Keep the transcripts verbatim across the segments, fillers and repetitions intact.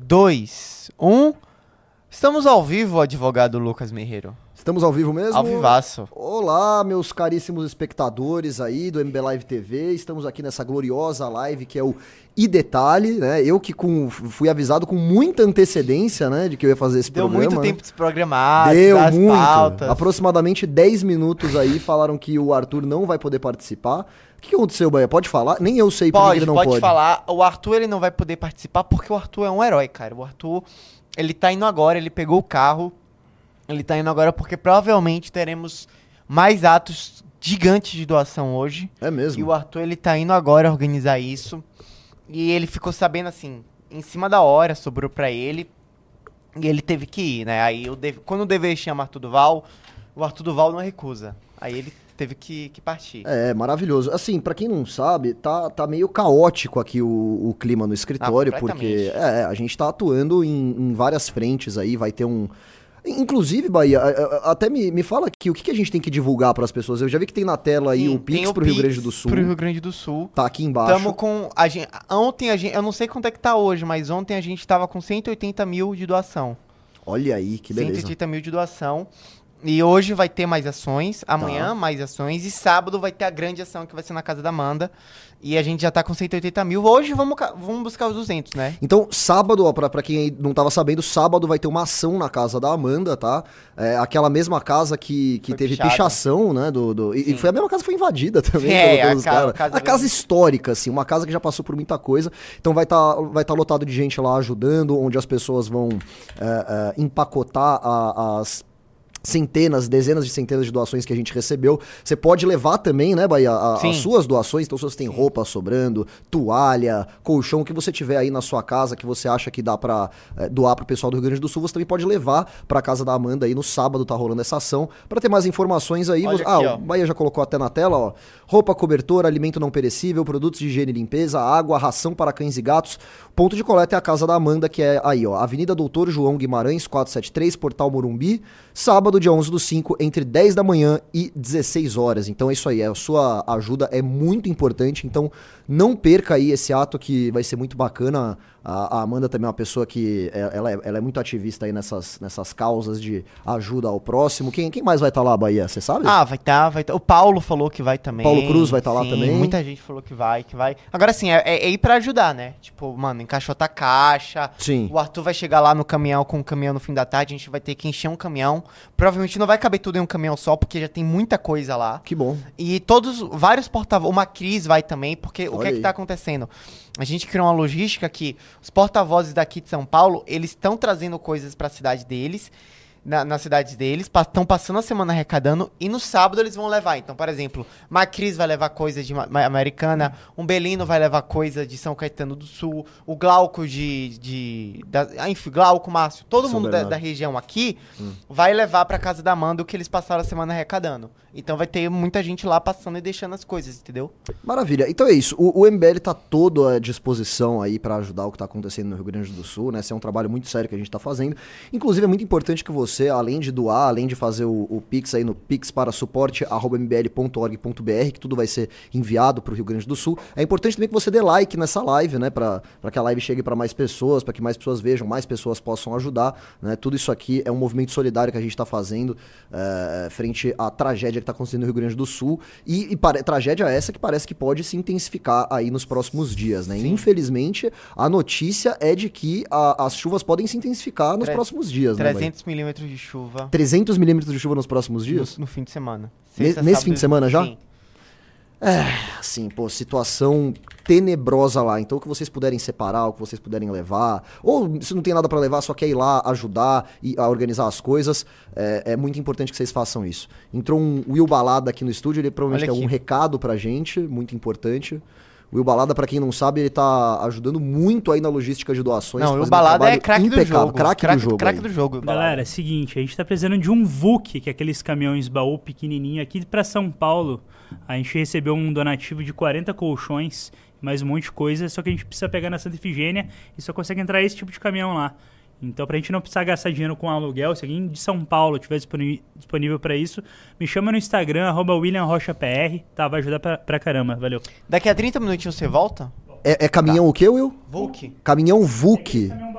dois, um. Estamos ao vivo, advogado Lucas Merreiro. Estamos ao vivo mesmo? Ao vivaço. Olá, meus caríssimos espectadores aí do M B Live T V. Estamos aqui nessa gloriosa live que é o E Detalhe, né? Eu que com, fui avisado com muita antecedência, né, de que eu ia fazer esse Deu programa. Deu muito tempo de se programar, Deu das muito. pautas. Aproximadamente dez minutos aí falaram que o Arthur não vai poder participar. O que, que aconteceu, Bahia? Pode falar? Nem eu sei por que ele não pode. Pode, pode falar. O Arthur ele não vai poder participar porque o Arthur é um herói, cara. O Arthur, ele tá indo agora, ele pegou o carro. Ele tá indo agora porque provavelmente teremos mais atos gigantes de doação hoje. É mesmo? E o Arthur, ele tá indo agora organizar isso. E ele ficou sabendo, assim, em cima da hora, sobrou pra ele. E ele teve que ir, né? Aí, o Dave, quando o D V chama Arthur Duval, o Arthur Duval não recusa. Aí ele teve que, que partir. É, maravilhoso. Assim, pra quem não sabe, tá, tá meio caótico aqui o, o clima no escritório, ah, porque é, a gente tá atuando em, em várias frentes aí, vai ter um... Inclusive, Bahia, até me, me fala aqui, o que, que a gente tem que divulgar para as pessoas? Eu já vi que tem na tela aí Sim, o Pix pro Rio Grande do Sul. Pro Rio Grande do Sul. Tá aqui embaixo. Tamo com... A gente, ontem a gente... Eu não sei quanto é que tá hoje, mas ontem a gente tava com cento e oitenta mil de doação. Olha aí, que beleza. cento e oitenta mil de doação. E hoje vai ter mais ações, amanhã tá. mais ações, e sábado vai ter a grande ação que vai ser na casa da Amanda. E a gente já tá com cento e oitenta mil. Hoje vamos, vamos buscar os duzentos, né? Então, sábado, ó, pra, pra quem não tava sabendo, sábado vai ter uma ação na casa da Amanda, tá? É aquela mesma casa que, que teve pichada. pichação, né? Do, do, e, e foi a mesma casa que foi invadida também. É, pelos a, cara. ca casa, a casa histórica, assim, uma casa que já passou por muita coisa. Então vai estar tá, vai tá lotado de gente lá ajudando, onde as pessoas vão é, é, empacotar a, as... centenas, dezenas de centenas de doações que a gente recebeu. Você pode levar também, né, Bahia, a, as suas doações. Então, se você tem roupa sobrando, toalha, colchão, o que você tiver aí na sua casa, que você acha que dá pra é, doar pro pessoal do Rio Grande do Sul, você também pode levar pra casa da Amanda aí no sábado, tá rolando essa ação. Pra ter mais informações aí, você... aqui, ah, o Bahia já colocou até na tela, ó. Roupa, cobertor, alimento não perecível, produtos de higiene e limpeza, água, ração para cães e gatos. Ponto de coleta é a casa da Amanda, que é aí, ó, Avenida Doutor João Guimarães, quatrocentos e setenta e três, Portal Morumbi, sábado, dia onze do cinco, entre dez da manhã e dezesseis horas. Então é isso aí, a sua ajuda é muito importante, então não perca aí esse ato que vai ser muito bacana. A Amanda também é uma pessoa que ela é, ela é muito ativista aí nessas, nessas causas de ajuda ao próximo. Quem, quem mais vai estar tá lá, Bahia? Você sabe? Ah, vai estar, tá, vai estar. Tá. O Paulo falou que vai também. Paulo Cruz vai estar tá lá também. Muita gente falou que vai, que vai. Agora sim, é, é ir pra ajudar, né? Tipo, mano, encaixotar caixa. Sim. O Arthur vai chegar lá no caminhão com o caminhão no fim da tarde, a gente vai ter que encher um caminhão. Provavelmente não vai caber tudo em um caminhão só, porque já tem muita coisa lá. Que bom. E todos, vários porta-vozes, uma Cris vai também, porque Olha o que aí. é que tá acontecendo? A gente criou uma logística que os porta-vozes daqui de São Paulo, eles estão trazendo coisas para a cidade deles, na, nas cidades deles, estão pa passando a semana arrecadando, e no sábado eles vão levar. Então, por exemplo, Macris vai levar coisa de Ma Americana, um Belino vai levar coisa de São Caetano do Sul, o Glauco de... de da, enfim, Glauco, Márcio, todo São mundo da, da região aqui hum. vai levar para casa da Amanda o que eles passaram a semana arrecadando. Então vai ter muita gente lá passando e deixando as coisas, entendeu? Maravilha. Então é isso. O, o M B L tá todo à disposição aí para ajudar o que tá acontecendo no Rio Grande do Sul, né? Esse é um trabalho muito sério que a gente tá fazendo. Inclusive é muito importante que você, além de doar, além de fazer o, o Pix aí no pix para suporte arroba m b l ponto org ponto b r, que tudo vai ser enviado pro Rio Grande do Sul, é importante também que você dê like nessa live, né? Pra, pra que a live chegue para mais pessoas, para que mais pessoas vejam, mais pessoas possam ajudar, né? Tudo isso aqui é um movimento solidário que a gente tá fazendo é, frente à tragédia que tá acontecendo no Rio Grande do Sul, e, e tragédia essa que parece que pode se intensificar aí nos próximos dias, né? Sim. Infelizmente, a notícia é de que a, as chuvas podem se intensificar nos Tre próximos dias, trezentos milímetros de chuva. trezentos milímetros de chuva nos próximos dias? No, no fim de semana. Sexta, Nesse fim de semana já? Sim. É, assim, pô, situação tenebrosa lá. Então, o que vocês puderem separar, o que vocês puderem levar, ou se não tem nada pra levar, só quer ir lá ajudar e a organizar as coisas, é, é muito importante que vocês façam isso. Entrou um Will Balada aqui no estúdio, ele provavelmente tem algum recado pra gente, muito importante. O Will Balada, pra quem não sabe, ele tá ajudando muito aí na logística de doações. Não, o Will Balada um é craque do jogo. Craque do jogo. Craque do jogo. Galera, é o seguinte, a gente tá precisando de um V U C, que é aqueles caminhões baú pequenininho aqui pra São Paulo. A gente recebeu um donativo de quarenta colchões, mais um monte de coisa, só que a gente precisa pegar na Santa Efigênia e só consegue entrar esse tipo de caminhão lá. Então, pra gente não precisar gastar dinheiro com aluguel, se alguém de São Paulo tiver disponível pra isso, me chama no Instagram, arroba William Rocha P R, tá? Vai ajudar pra, pra caramba, valeu. Daqui a trinta minutinhos você volta? É, é caminhão tá. o quê, Will? V U C. Caminhão V U C.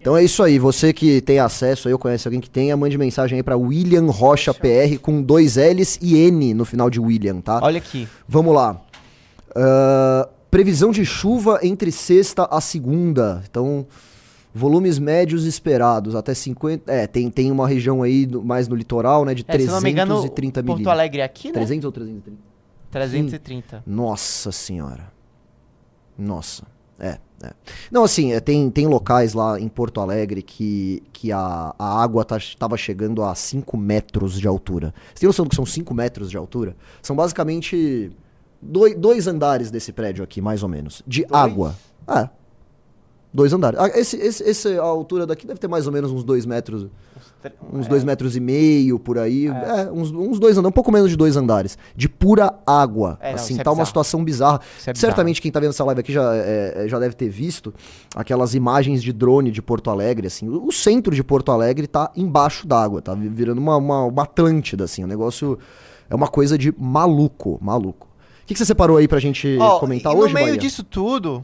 Então é isso aí, você que tem acesso aí, ou conhece alguém que tenha, mande mensagem aí pra William Rocha P R com dois L's e N no final de William, tá? Olha aqui. Vamos lá. Uh, previsão de chuva entre sexta a segunda. Então, volumes médios esperados, até cinquenta... É, tem, tem uma região aí do, mais no litoral, né, de é, trezentos e trinta milímetros. Porto Alegre aqui, né? trezentos ou trezentos e trinta? trezentos e trinta. Sim. Nossa senhora. Nossa. É, é. Não, assim, é, tem, tem locais lá em Porto Alegre que, que a, a água tá, tava chegando a cinco metros de altura. Você tem noção do que são cinco metros de altura? São basicamente dois, dois andares desse prédio aqui, mais ou menos, de dois? água. É. Dois andares. Ah, esse, esse, esse, a altura daqui deve ter mais ou menos uns dois metros. Uns é. dois metros e meio, por aí. É, é uns, uns dois andares, um pouco menos de dois andares. De pura água. É, assim, não, tá é uma situação bizarra. É Certamente quem tá vendo essa live aqui já, é, já deve ter visto aquelas imagens de drone de Porto Alegre, assim. O, o centro de Porto Alegre tá embaixo d'água, tá virando uma, uma, uma Atlântida, assim. O negócio é uma coisa de maluco, maluco. O que, que você separou aí pra gente oh, comentar hoje, no meio Bahia? disso tudo,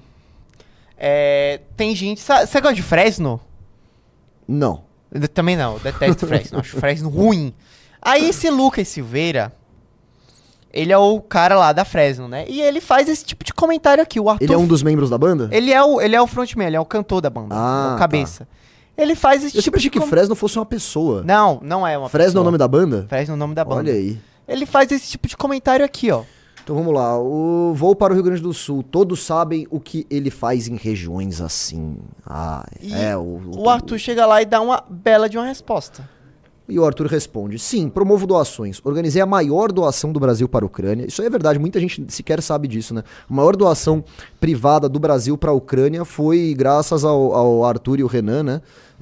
é, tem gente... Você gosta de Fresno? Não. Eu também não, eu detesto Fresno, acho Fresno ruim. Aí esse Lucas Silveira, ele é o cara lá da Fresno, né? E ele faz esse tipo de comentário aqui, o Arthur... Ele é um dos membros da banda? Ele é o, ele é o frontman, ele é o cantor da banda, ah, é o cabeça. Tá. Ele faz esse eu tipo sempre achei que com... Fresno fosse uma pessoa. Não, não é uma Fresno pessoa. é o nome da banda? Fresno é o nome da banda. Olha aí. Ele faz esse tipo de comentário aqui, ó. Então vamos lá, o voo para o Rio Grande do Sul, todos sabem o que ele faz em regiões assim. Ah, e é o, o... o Arthur chega lá e dá uma bela de uma resposta. E o Arthur responde, sim, promovo doações, organizei a maior doação do Brasil para a Ucrânia, isso aí é verdade, muita gente sequer sabe disso, né? A maior doação privada do Brasil para a Ucrânia foi graças ao, ao Arthur e o Renan, né?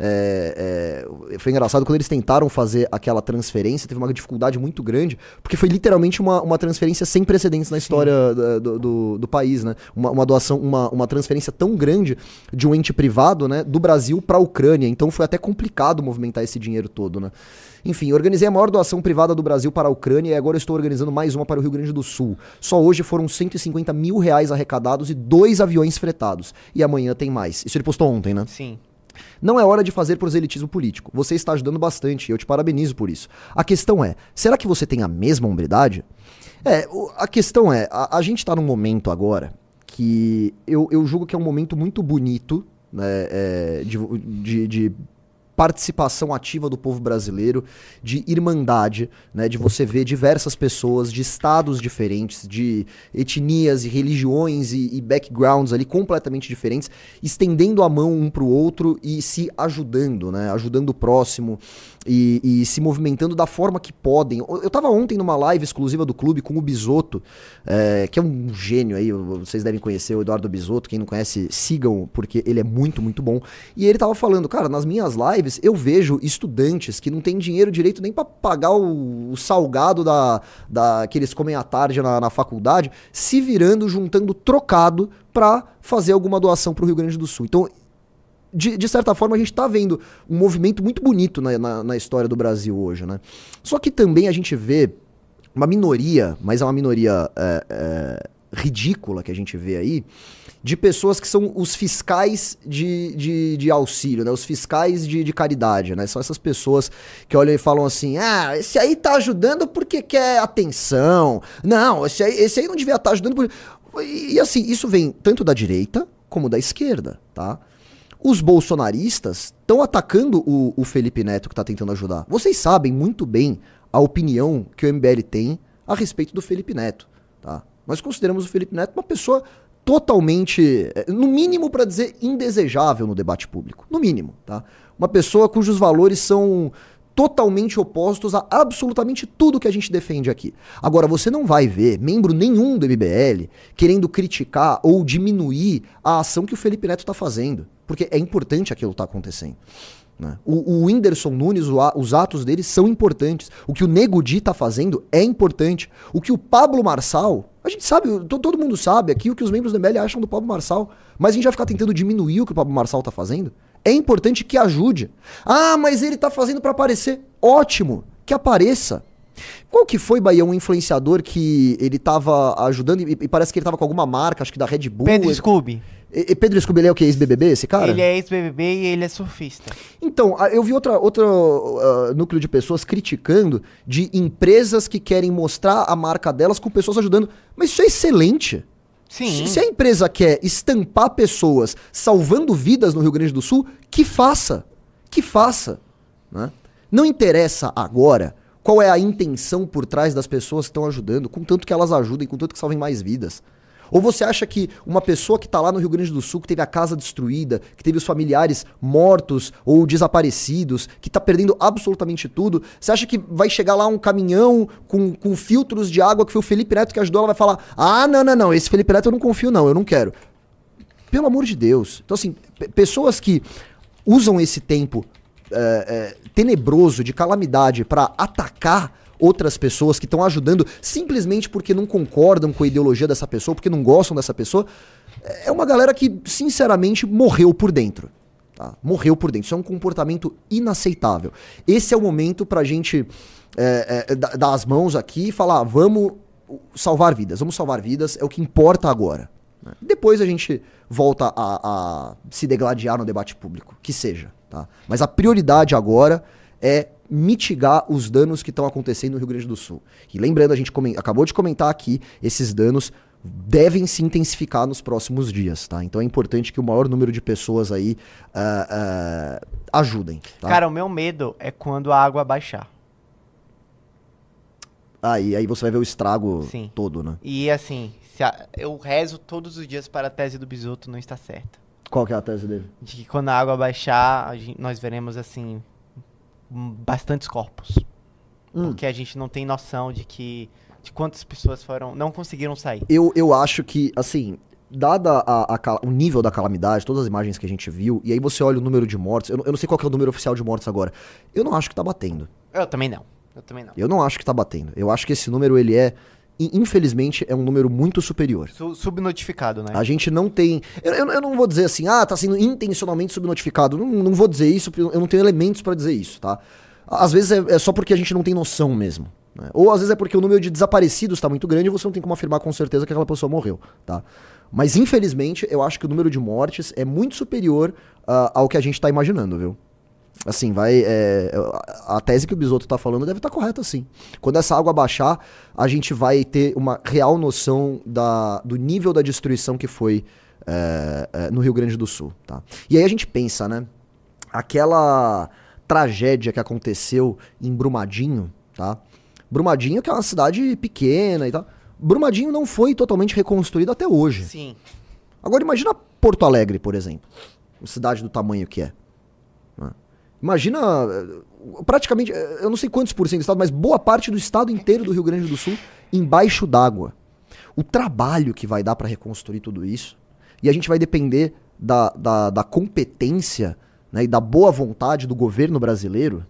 É, é, foi engraçado quando eles tentaram fazer aquela transferência, teve uma dificuldade muito grande, porque foi literalmente uma, uma transferência sem precedentes na história do, do, do país, né? Uma, uma doação, uma, uma transferência tão grande de um ente privado, né, do Brasil para a Ucrânia, então foi até complicado movimentar esse dinheiro todo, né? Enfim, organizei a maior doação privada do Brasil para a Ucrânia e agora estou organizando mais uma para o Rio Grande do Sul. Só hoje foram cento e cinquenta mil reais arrecadados e dois aviões fretados. E amanhã tem mais. Isso ele postou ontem, né? Sim. Não é hora de fazer proselitismo político. Você está ajudando bastante e eu te parabenizo por isso. A questão é, será que você tem a mesma hombridade? É, a questão é, a, a gente está num momento agora que eu, eu julgo que é um momento muito bonito, né, é, de, de, de participação ativa do povo brasileiro, de irmandade, né, de você ver diversas pessoas de estados diferentes, de etnias e religiões e, e backgrounds ali completamente diferentes, estendendo a mão um pro outro e se ajudando, né, ajudando o próximo e, e se movimentando da forma que podem. Eu tava ontem numa live exclusiva do clube com o Bisotto, é, que é um gênio aí, vocês devem conhecer o Eduardo Bisotto, quem não conhece, sigam, porque ele é muito, muito bom. E ele tava falando, cara, nas minhas lives eu vejo estudantes que não têm dinheiro direito nem para pagar o, o salgado da, da, que eles comem à tarde na, na faculdade, se virando, juntando trocado para fazer alguma doação pro Rio Grande do Sul. Então, de, de certa forma, a gente tá vendo um movimento muito bonito na, na, na história do Brasil hoje, né? Só que também a gente vê uma minoria, mas é uma minoria é, é, ridícula que a gente vê aí, de pessoas que são os fiscais de, de, de auxílio, né? Os fiscais de, de caridade, né? São essas pessoas que olham e falam assim, ah, esse aí tá ajudando porque quer atenção. Não, esse aí, esse aí não devia estar ajudando por... E, e assim, isso vem tanto da direita como da esquerda, tá? Os bolsonaristas estão atacando o, o Felipe Neto que tá tentando ajudar. Vocês sabem muito bem a opinião que o M B L tem a respeito do Felipe Neto, tá? Nós consideramos o Felipe Neto uma pessoa totalmente, no mínimo para dizer indesejável no debate público, no mínimo, tá? Uma pessoa cujos valores são totalmente opostos a absolutamente tudo que a gente defende aqui. Agora, você não vai ver membro nenhum do M B L querendo criticar ou diminuir a ação que o Felipe Neto está fazendo, porque é importante aquilo que está acontecendo. Né? O, o Whindersson Nunes, o, os atos dele são importantes. O que o Nego Di tá fazendo é importante. O que o Pablo Marçal, a gente sabe, to, todo mundo sabe aqui o que os membros do M B L acham do Pablo Marçal, mas a gente vai ficar tentando diminuir o que o Pablo Marçal tá fazendo? É importante que ajude. Ah, mas ele tá fazendo para aparecer. Ótimo, que apareça. Qual que foi, Bahia, um influenciador que ele tava ajudando e, e parece que ele tava com alguma marca, acho que da Red Bull. Pedro ele... Scooby. E, e Pedro Scooby, ele é o que? Ex-B B B, esse cara? Ele é ex-B B B e ele é surfista. Então, eu vi outra, outro uh, núcleo de pessoas criticando de empresas que querem mostrar a marca delas com pessoas ajudando. Mas isso é excelente. Sim. Se, se a empresa quer estampar pessoas salvando vidas no Rio Grande do Sul, que faça. Que faça. Né? Não interessa agora qual é a intenção por trás das pessoas que estão ajudando, contanto que elas ajudem, contanto que salvem mais vidas. Ou você acha que uma pessoa que está lá no Rio Grande do Sul, que teve a casa destruída, que teve os familiares mortos ou desaparecidos, que está perdendo absolutamente tudo, você acha que vai chegar lá um caminhão com, com filtros de água que foi o Felipe Neto que ajudou, ela vai falar, ah, não, não, não, esse Felipe Neto eu não confio não, eu não quero. Pelo amor de Deus. Então assim, p- pessoas que usam esse tempo é, é, tenebroso de calamidade para atacar outras pessoas que estão ajudando simplesmente porque não concordam com a ideologia dessa pessoa, porque não gostam dessa pessoa, é uma galera que, sinceramente, morreu por dentro. Tá? Morreu por dentro. Isso é um comportamento inaceitável. Esse é o momento pra gente é, é, dar as mãos aqui e falar, vamos salvar vidas, vamos salvar vidas, é o que importa agora. Né? Depois a gente volta a, a se degladiar no debate público, que seja. Tá? Mas a prioridade agora é mitigar os danos que estão acontecendo no Rio Grande do Sul. E lembrando, a gente coment... acabou de comentar aqui, esses danos devem se intensificar nos próximos dias, tá? Então é importante que o maior número de pessoas aí uh, uh, ajudem. Tá? Cara, o meu medo é quando a água baixar. Aí, aí você vai ver o estrago Sim. todo, né? E assim, se a... eu rezo todos os dias para a tese do Bisotto não estar certa. Qual que é a tese dele? De que quando a água baixar, a gente... nós veremos assim... bastantes corpos. Hum. Porque a gente não tem noção de que de quantas pessoas foram não conseguiram sair. Eu, eu acho que, assim, dada a, a, o nível da calamidade, todas as imagens que a gente viu, e aí você olha o número de mortes, eu, eu não sei qual que é o número oficial de mortes agora, eu não acho que tá batendo. Eu também não. Eu também não. Eu não acho que tá batendo. Eu acho que esse número, ele é, infelizmente, é um número muito superior. Su- subnotificado, né? A gente não tem... Eu, eu, eu não vou dizer assim, ah, tá sendo intencionalmente subnotificado. Não, não vou dizer isso, eu não tenho elementos pra dizer isso, tá? Às vezes é, é só porque a gente não tem noção mesmo. Né? Ou às vezes é porque o número de desaparecidos tá muito grande e você não tem como afirmar com certeza que aquela pessoa morreu, tá? Mas, infelizmente, eu acho que o número de mortes é muito superior uh, ao que a gente tá imaginando, viu? Assim, vai. É, a tese que o Bisotto tá falando deve estar tá correta, sim. Quando essa água baixar, a gente vai ter uma real noção da, do nível da destruição que foi é, é, no Rio Grande do Sul, tá? E aí a gente pensa, né? Aquela tragédia que aconteceu em Brumadinho, tá? Brumadinho, que é uma cidade pequena e tal. Brumadinho não foi totalmente reconstruído até hoje. Sim. Agora imagina Porto Alegre, por exemplo. Uma cidade do tamanho que é. Né? Imagina, praticamente, eu não sei quantos por cento do estado, mas boa parte do estado inteiro do Rio Grande do Sul embaixo d'água. O trabalho que vai dar para reconstruir tudo isso, e a gente vai depender da, da, da competência, né, e da boa vontade do governo brasileiro,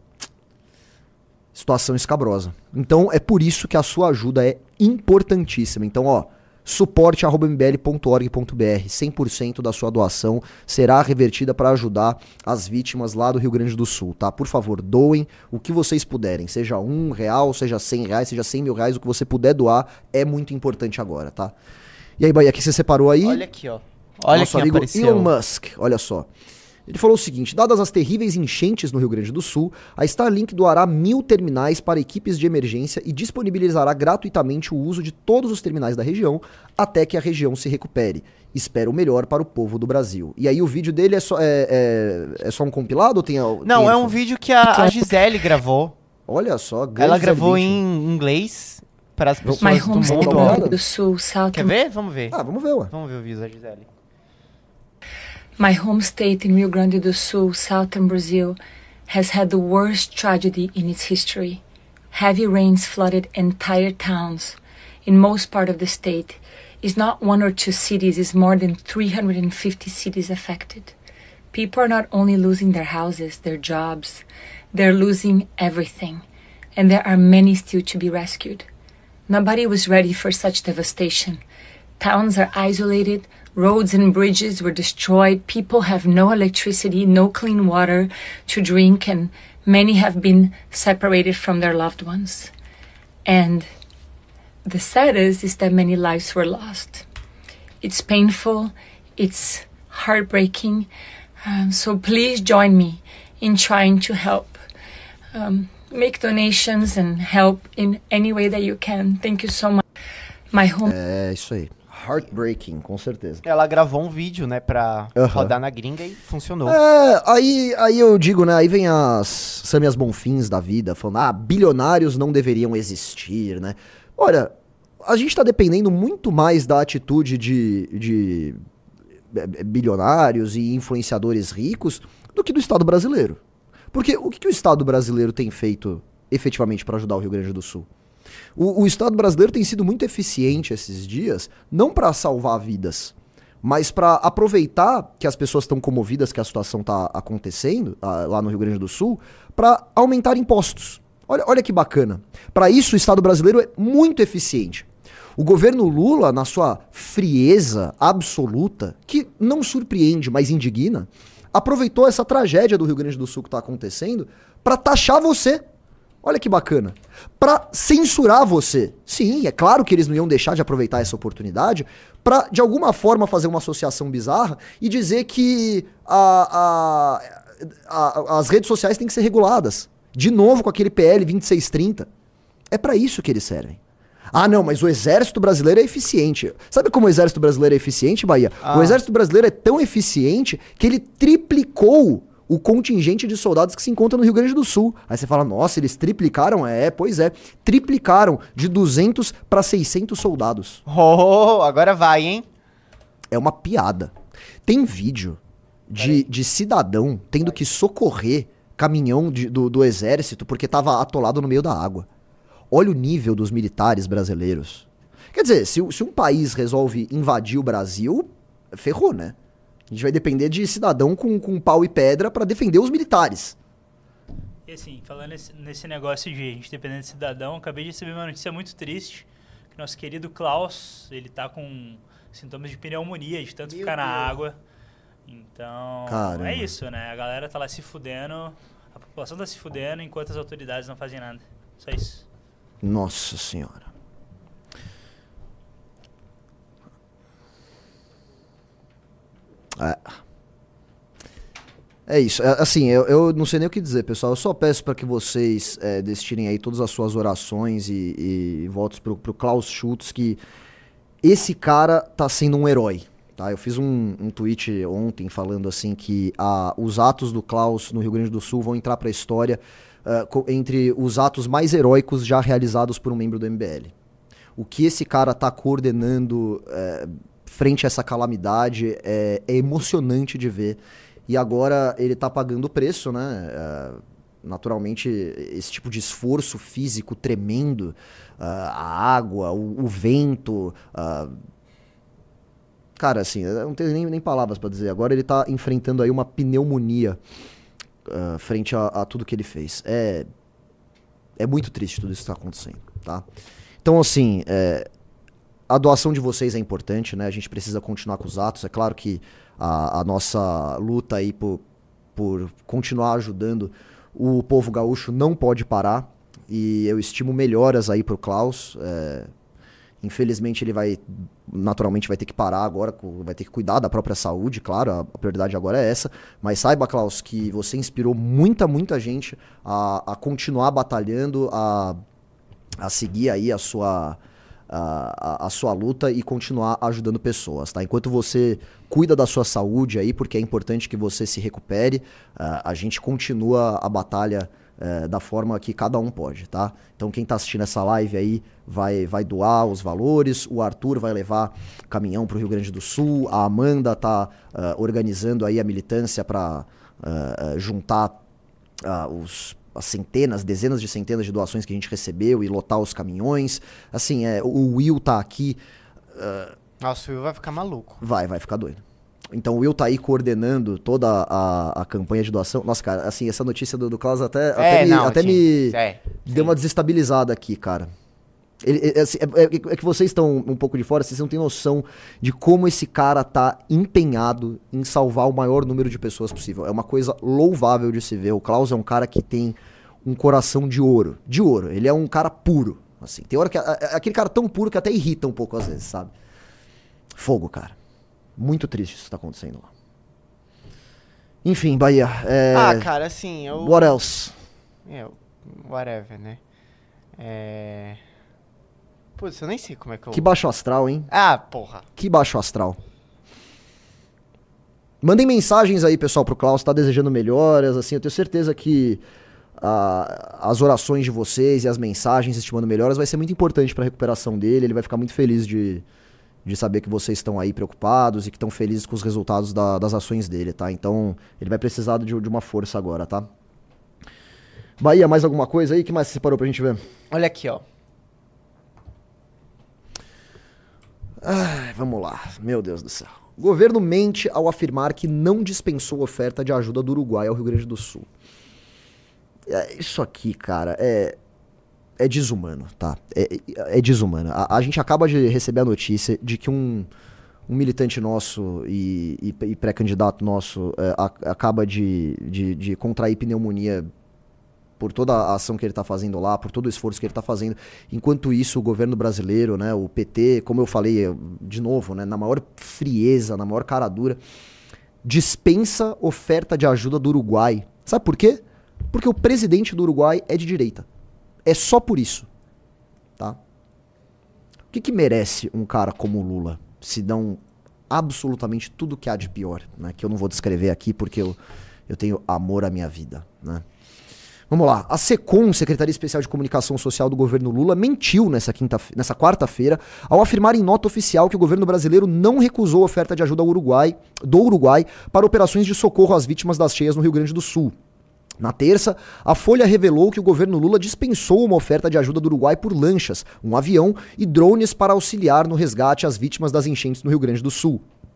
situação escabrosa. Então é por isso que a sua ajuda é importantíssima. Então, ó, suporte arroba m b l ponto org ponto b r. cem por cento da sua doação será revertida para ajudar as vítimas lá do Rio Grande do Sul, tá? Por favor, doem o que vocês puderem. Seja um real, seja cem reais, seja cem mil reais, o que você puder doar é muito importante agora, tá? E aí, Bahia, o que você separou aí? Olha aqui, ó. Olha Nosso quem amigo apareceu. Elon Musk, olha só. Ele falou o seguinte: dadas as terríveis enchentes no Rio Grande do Sul, a Starlink doará mil terminais para equipes de emergência e disponibilizará gratuitamente o uso de todos os terminais da região até que a região se recupere. Espero o melhor para o povo do Brasil. E aí o vídeo dele é só, é, é, é só um compilado ou tem... Não, tem é um vídeo que a, a Gisele gravou. Olha só, grande Ela gravou Gisele em inglês para as pessoas My do home state mundo. no ó. Rio Grande do Sul, South Quer ver? Vamos ver. Ah, vamos ver, ué. Vamos ver o vídeo da Gisele. My home state in Rio Grande do Sul, southern Brazil, has had the worst tragedy in its history. Heavy rains flooded entire towns. In most part of the state, it's not one or two cities, it's more than three hundred fifty cities affected. People are not only losing their houses, their jobs, they're losing everything. And there are many still to be rescued. Nobody was ready for such devastation. Towns are isolated, roads and bridges were destroyed, people have no electricity, no clean water to drink, and many have been separated from their loved ones. And the saddest is that many lives were lost. It's painful, it's heartbreaking. Um, so please join me in trying to help. Um, make donations and help in any way that you can. Thank you so much. My home... É, isso aí. Heartbreaking, com certeza. Ela gravou um vídeo, né, pra Uhum. rodar na gringa e funcionou. É, aí, aí eu digo, né, aí vem as Samias Bonfins da vida, falando, ah, bilionários não deveriam existir, né? Olha, a gente tá dependendo muito mais da atitude de, de bilionários e influenciadores ricos do que do Estado brasileiro. Porque o que, que o Estado brasileiro tem feito efetivamente para ajudar o Rio Grande do Sul? O, o Estado brasileiro tem sido muito eficiente esses dias, não para salvar vidas, mas para aproveitar que as pessoas estão comovidas que a situação está acontecendo ah, lá no Rio Grande do Sul, para aumentar impostos. Olha, olha que bacana. Para isso, o Estado brasileiro é muito eficiente. O governo Lula, na sua frieza absoluta, que não surpreende, mas indigna, aproveitou essa tragédia do Rio Grande do Sul que está acontecendo para taxar você. Olha que bacana. Pra censurar você. Sim, é claro que eles não iam deixar de aproveitar essa oportunidade pra, de alguma forma, fazer uma associação bizarra e dizer que a, a, a, as redes sociais têm que ser reguladas. De novo com aquele P L vinte e seis trinta. É pra isso que eles servem. Ah, não, mas o exército brasileiro é eficiente. Sabe como o exército brasileiro é eficiente, Bahia? Ah. O exército brasileiro é tão eficiente que ele triplicou o contingente de soldados que se encontra no Rio Grande do Sul. Aí você fala, nossa, eles triplicaram? É, pois é. Triplicaram de duzentos para seiscentos soldados. Oh, agora vai, hein? É uma piada. Tem vídeo de, de cidadão tendo que socorrer caminhão de, do, do exército porque tava atolado no meio da água. Olha o nível dos militares brasileiros. Quer dizer, se, se um país resolve invadir o Brasil, ferrou, né? A gente vai depender de cidadão com, com pau e pedra pra defender os militares. E assim, falando nesse, nesse negócio de a gente depender de cidadão, acabei de receber uma notícia muito triste, que nosso querido Klaus, ele tá com sintomas de pneumonia, de tanto Meu ficar na Deus. água. Então, Caramba. é isso, né? A galera tá lá se fudendo, a população tá se fudendo enquanto as autoridades não fazem nada. Só isso. Nossa senhora. É, é isso. É, assim, eu, eu não sei nem o que dizer, pessoal. Eu só peço para que vocês é, destinem aí todas as suas orações e, e votos pro, pro Klaus Schultz, que esse cara tá sendo um herói. Tá? Eu fiz um, um tweet ontem falando assim que a, os atos do Klaus no Rio Grande do Sul vão entrar pra história uh, co- entre os atos mais heróicos já realizados por um membro do M B L. O que esse cara tá coordenando uh, frente a essa calamidade é, é emocionante de ver. E agora ele tá pagando o preço, né? Uh, naturalmente, esse tipo de esforço físico tremendo, uh, a água, o, o vento... Uh, cara, assim, eu não tenho nem, nem palavras pra dizer. Agora ele tá enfrentando aí uma pneumonia uh, frente a, a tudo que ele fez. É, é muito triste tudo isso que tá acontecendo, tá? Então, assim, é, a doação de vocês é importante, né? A gente precisa continuar com os atos. É claro que a, a nossa luta aí por, por continuar ajudando o povo gaúcho não pode parar. E eu estimo melhoras aí pro Klaus. É, infelizmente ele vai, naturalmente vai ter que parar agora, vai ter que cuidar da própria saúde, claro, a, a prioridade agora é essa. Mas saiba, Klaus, que você inspirou muita, muita gente a, a continuar batalhando, a, a seguir aí a sua... A, a, a sua luta e continuar ajudando pessoas, tá? Enquanto você cuida da sua saúde aí, porque é importante que você se recupere, uh, a gente continua a batalha uh, da forma que cada um pode, tá? Então quem tá assistindo essa live aí vai, vai doar os valores, o Arthur vai levar caminhão pro Rio Grande do Sul, a Amanda tá uh, organizando aí a militância para uh, uh, juntar uh, os as centenas, dezenas de centenas de doações que a gente recebeu e lotar os caminhões. Assim, é, o Will tá aqui... Uh, Nossa, o Will vai ficar maluco. Vai, vai ficar doido. Então o Will tá aí coordenando toda a, a campanha de doação. Nossa, cara, assim, essa notícia do, do Klaus até, É, até, me, não, até sim. me É, deu sim. uma desestabilizada aqui, cara. Ele, é, assim, é, é que vocês estão um pouco de fora, vocês não têm noção de como esse cara tá empenhado em salvar o maior número de pessoas possível. É uma coisa louvável de se ver. O Klaus é um cara que tem um coração de ouro. De ouro. Ele é um cara puro. Assim. Tem hora que... É aquele cara tão puro que até irrita um pouco às vezes, sabe? Fogo, cara. Muito triste isso que tá acontecendo lá. Enfim, Bahia. É... Ah, cara, assim, eu... What else? É, whatever, né? É... Putz, eu nem sei como é que eu... Que baixo astral, hein? Ah, porra. Que baixo astral. Mandem mensagens aí, pessoal, pro Klaus, tá desejando melhoras, assim, eu tenho certeza que a, as orações de vocês e as mensagens estimando melhoras vai ser muito importante pra recuperação dele, ele vai ficar muito feliz de, de saber que vocês estão aí preocupados e que estão felizes com os resultados da, das ações dele, tá? Então, ele vai precisar de, de uma força agora, tá? Bahia, mais alguma coisa aí? O que mais você separou pra gente ver? Olha aqui, ó. Ai, vamos lá, meu Deus do céu. O governo mente ao afirmar que não dispensou oferta de ajuda do Uruguai ao Rio Grande do Sul. É, isso aqui, cara, é, é desumano, tá? É, é desumano. A, a gente acaba de receber a notícia de que um, um militante nosso e, e, e pré-candidato nosso é, a, acaba de, de, de contrair pneumonia por toda a ação que ele está fazendo lá, por todo o esforço que ele está fazendo. Enquanto isso, o governo brasileiro, né, o P T, como eu falei de novo, né, na maior frieza, na maior cara dura, dispensa oferta de ajuda do Uruguai. Sabe por quê? Porque o presidente do Uruguai é de direita. É só por isso. Tá? O que, que merece um cara como o Lula, se não absolutamente tudo que há de pior, né, que eu não vou descrever aqui porque eu, eu tenho amor à minha vida, né? Vamos lá, a SECOM, Secretaria Especial de Comunicação Social do governo Lula, mentiu nessa, quinta, nessa quarta-feira ao afirmar em nota oficial que o governo brasileiro não recusou oferta de ajuda ao Uruguai, do Uruguai para operações de socorro às vítimas das cheias no Rio Grande do Sul. Na terça, a Folha revelou que o governo Lula dispensou uma oferta de ajuda do Uruguai por lanchas, um avião e drones para auxiliar no resgate às vítimas das enchentes no Rio Grande do Sul.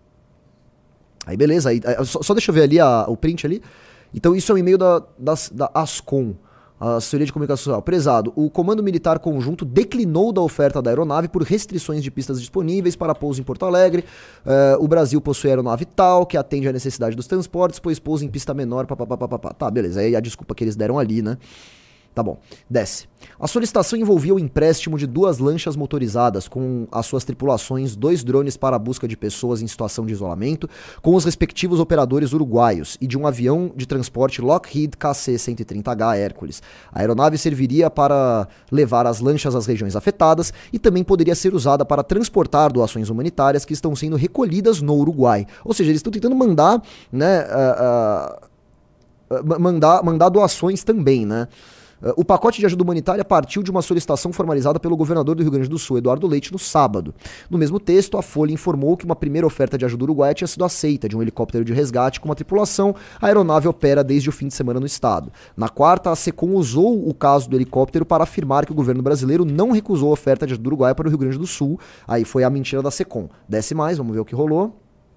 Aí beleza, aí, só, só deixa eu ver ali a, o print ali. Então isso é um e-mail da, da, da ASCOM, a Assessoria de Comunicação Social. Prezado, o Comando Militar Conjunto declinou da oferta da aeronave por restrições de pistas disponíveis para pouso em Porto Alegre. Uh, o Brasil possui aeronave tal, que atende à necessidade dos transportes, pois pouso em pista menor, papapá. Tá, beleza, aí a desculpa que eles deram ali, né? Tá bom, desce. A solicitação envolvia o empréstimo de duas lanchas motorizadas com as suas tripulações, dois drones para a busca de pessoas em situação de isolamento, com os respectivos operadores uruguaios, e de um avião de transporte Lockheed K C cento e trinta H Hércules. A aeronave serviria para levar as lanchas às regiões afetadas e também poderia ser usada para transportar doações humanitárias que estão sendo recolhidas no Uruguai. Ou seja, eles estão tentando mandar, né, uh, uh, mandar, mandar doações também, né? O pacote de ajuda humanitária partiu de uma solicitação formalizada pelo governador do Rio Grande do Sul, Eduardo Leite, no sábado. No mesmo texto, a Folha informou que uma primeira oferta de ajuda uruguaia tinha sido aceita, de um helicóptero de resgate com uma tripulação. A aeronave opera desde o fim de semana no estado. Na quarta, a SECOM usou o caso do helicóptero para afirmar que o governo brasileiro não recusou a oferta de ajuda uruguaia para o Rio Grande do Sul. Aí foi a mentira da SECOM. Desce mais, vamos ver o que rolou.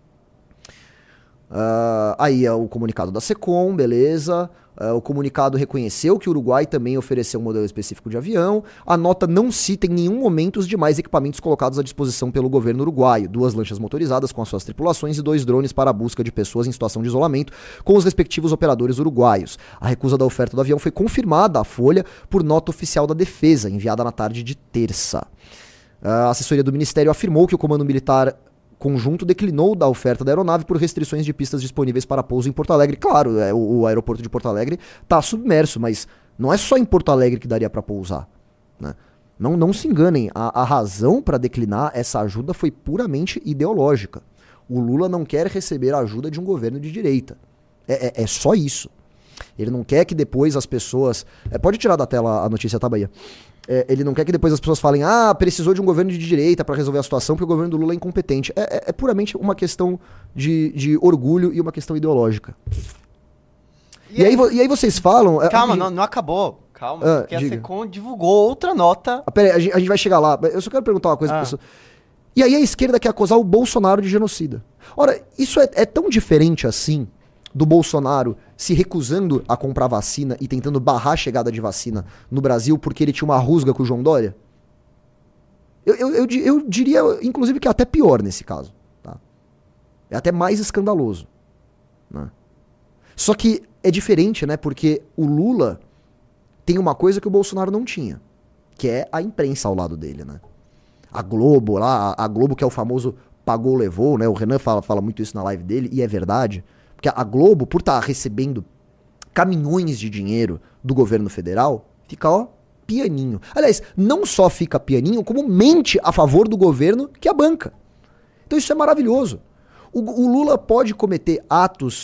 Uh, aí é o comunicado da SECOM, beleza. Uh, o comunicado reconheceu que o Uruguai também ofereceu um modelo específico de avião. A nota não cita em nenhum momento os demais equipamentos colocados à disposição pelo governo uruguaio. Duas lanchas motorizadas com as suas tripulações e dois drones para a busca de pessoas em situação de isolamento com os respectivos operadores uruguaios. A recusa da oferta do avião foi confirmada à Folha por nota oficial da Defesa, enviada na tarde de terça. Uh, a assessoria do Ministério afirmou que o Comando Militar Conjunto declinou da oferta da aeronave por restrições de pistas disponíveis para pouso em Porto Alegre. Claro, é, o, o aeroporto de Porto Alegre está submerso, mas não é só em Porto Alegre que daria para pousar, né? Não, não se enganem, a, a razão para declinar essa ajuda foi puramente ideológica. O Lula não quer receber a ajuda de um governo de direita. É, é, é só isso. Ele não quer que depois as pessoas... É, pode tirar da tela a notícia, tá, Bahia? É, ele não quer que depois as pessoas falem, ah, precisou de um governo de direita para resolver a situação porque o governo do Lula é incompetente. É, é, é puramente uma questão de, de orgulho e uma questão ideológica. E, e, aí, aí, e aí vocês falam... Calma, é, não, não acabou. Calma, ah, porque diga. a SECOM divulgou outra nota. Ah, pera aí, a gente, a gente vai chegar lá. Eu só quero perguntar uma coisa Ah. pra pessoa. E aí a esquerda quer acusar o Bolsonaro de genocida. Ora, isso é, é tão diferente assim do Bolsonaro se recusando a comprar vacina e tentando barrar a chegada de vacina no Brasil porque ele tinha uma rusga com o João Dória? Eu, eu, eu, eu diria, inclusive, que é até pior nesse caso. Tá? É até mais escandaloso. Né? Só que é diferente, né? Porque o Lula tem uma coisa que o Bolsonaro não tinha, que é a imprensa ao lado dele, né? A Globo lá, a Globo que é o famoso pagou, levou, né? O Renan fala, fala muito isso na live dele, e é verdade. Porque a Globo, por estar recebendo caminhões de dinheiro do governo federal, fica, ó, pianinho. Aliás, não só fica pianinho, como mente a favor do governo que a banca. Então isso é maravilhoso. O, o Lula pode cometer atos,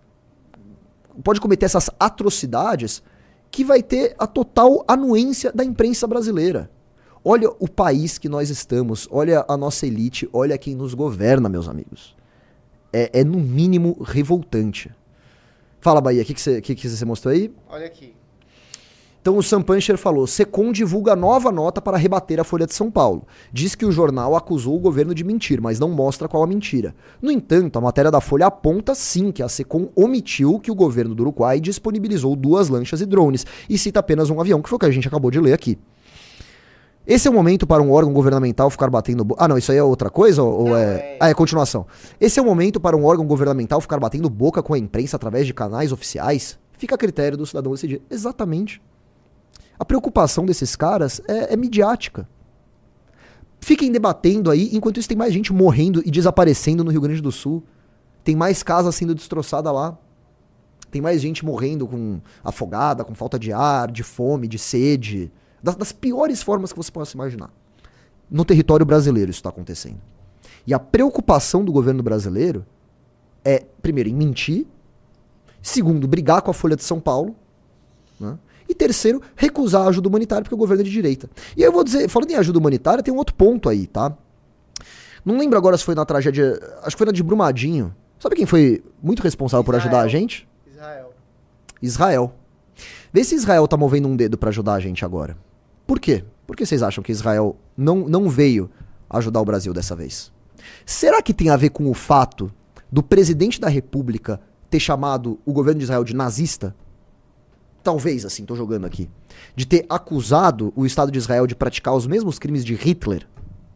pode cometer essas atrocidades que vai ter a total anuência da imprensa brasileira. Olha o país que nós estamos, olha a nossa elite, olha quem nos governa, meus amigos. É, é no mínimo revoltante. Fala, Bahia, o que, que, você, que, que você mostrou aí? Olha aqui. Então o Sam Puncher falou, Secom divulga nova nota para rebater a Folha de São Paulo. Diz que o jornal acusou o governo de mentir, mas não mostra qual a mentira. No entanto, a matéria da Folha aponta sim que a Secom omitiu que o governo do Uruguai disponibilizou duas lanchas e drones, e cita apenas um avião, que foi o que a gente acabou de ler aqui. Esse é o momento para um órgão governamental ficar batendo... Bo... Ah, não, isso aí é outra coisa? Ou não, é... é... Ah, é continuação. Esse é o momento para um órgão governamental ficar batendo boca com a imprensa através de canais oficiais? Fica a critério do cidadão decidir. Exatamente. A preocupação desses caras é, é midiática. Fiquem debatendo aí, enquanto isso tem mais gente morrendo e desaparecendo no Rio Grande do Sul. Tem mais casa sendo destroçada lá. Tem mais gente morrendo com afogada, com falta de ar, de fome, de sede. Das, das piores formas que você possa imaginar. No território brasileiro isso está acontecendo. E a preocupação do governo brasileiro é, primeiro, em mentir. Segundo, brigar com a Folha de São Paulo, né? E terceiro, recusar a ajuda humanitária porque o governo é de direita. E aí eu vou dizer, falando em ajuda humanitária, tem um outro ponto aí, tá? Não lembro agora se foi na tragédia, acho que foi na de Brumadinho. Sabe quem foi muito responsável Israel. por ajudar a gente? Israel. Israel. Vê se Israel tá movendo um dedo pra ajudar a gente agora. Por quê? Por que vocês acham que Israel não, não veio ajudar o Brasil dessa vez? Será que tem a ver com o fato do presidente da República ter chamado o governo de Israel de nazista? Talvez, assim, tô jogando aqui, de ter acusado o Estado de Israel de praticar os mesmos crimes de Hitler.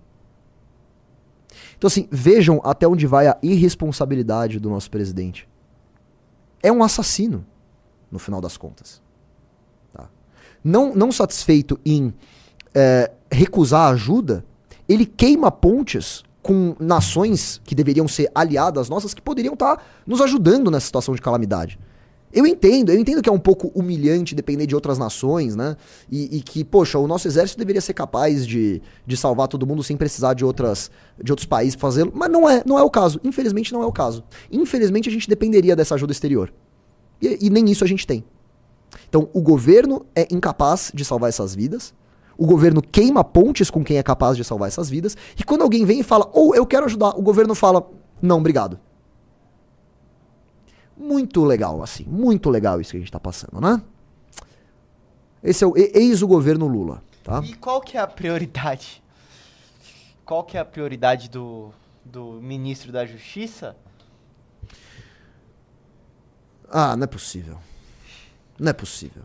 Então, assim, vejam até onde vai a irresponsabilidade do nosso presidente. É um assassino, no final das contas. Tá? Não, não satisfeito em é, recusar ajuda, ele queima pontes com nações que deveriam ser aliadas nossas, que poderiam estar nos ajudando nessa situação de calamidade. Eu entendo, eu entendo que é um pouco humilhante depender de outras nações, né? E, e que, poxa, o nosso exército deveria ser capaz de, de salvar todo mundo sem precisar de, outras, de outros países pra fazê-lo. Mas não é, não é o caso. Infelizmente não é o caso. Infelizmente a gente dependeria dessa ajuda exterior. E, e nem isso a gente tem. Então o governo é incapaz de salvar essas vidas. O governo queima pontes com quem é capaz de salvar essas vidas. E quando alguém vem e fala, ou oh, eu quero ajudar, o governo fala, não, obrigado. Muito legal, assim, muito legal isso que a gente tá passando, né? Esse é o eis o governo Lula, tá? E qual que é a prioridade? Qual que é a prioridade do, do ministro da Justiça? Ah, não é possível. Não é possível.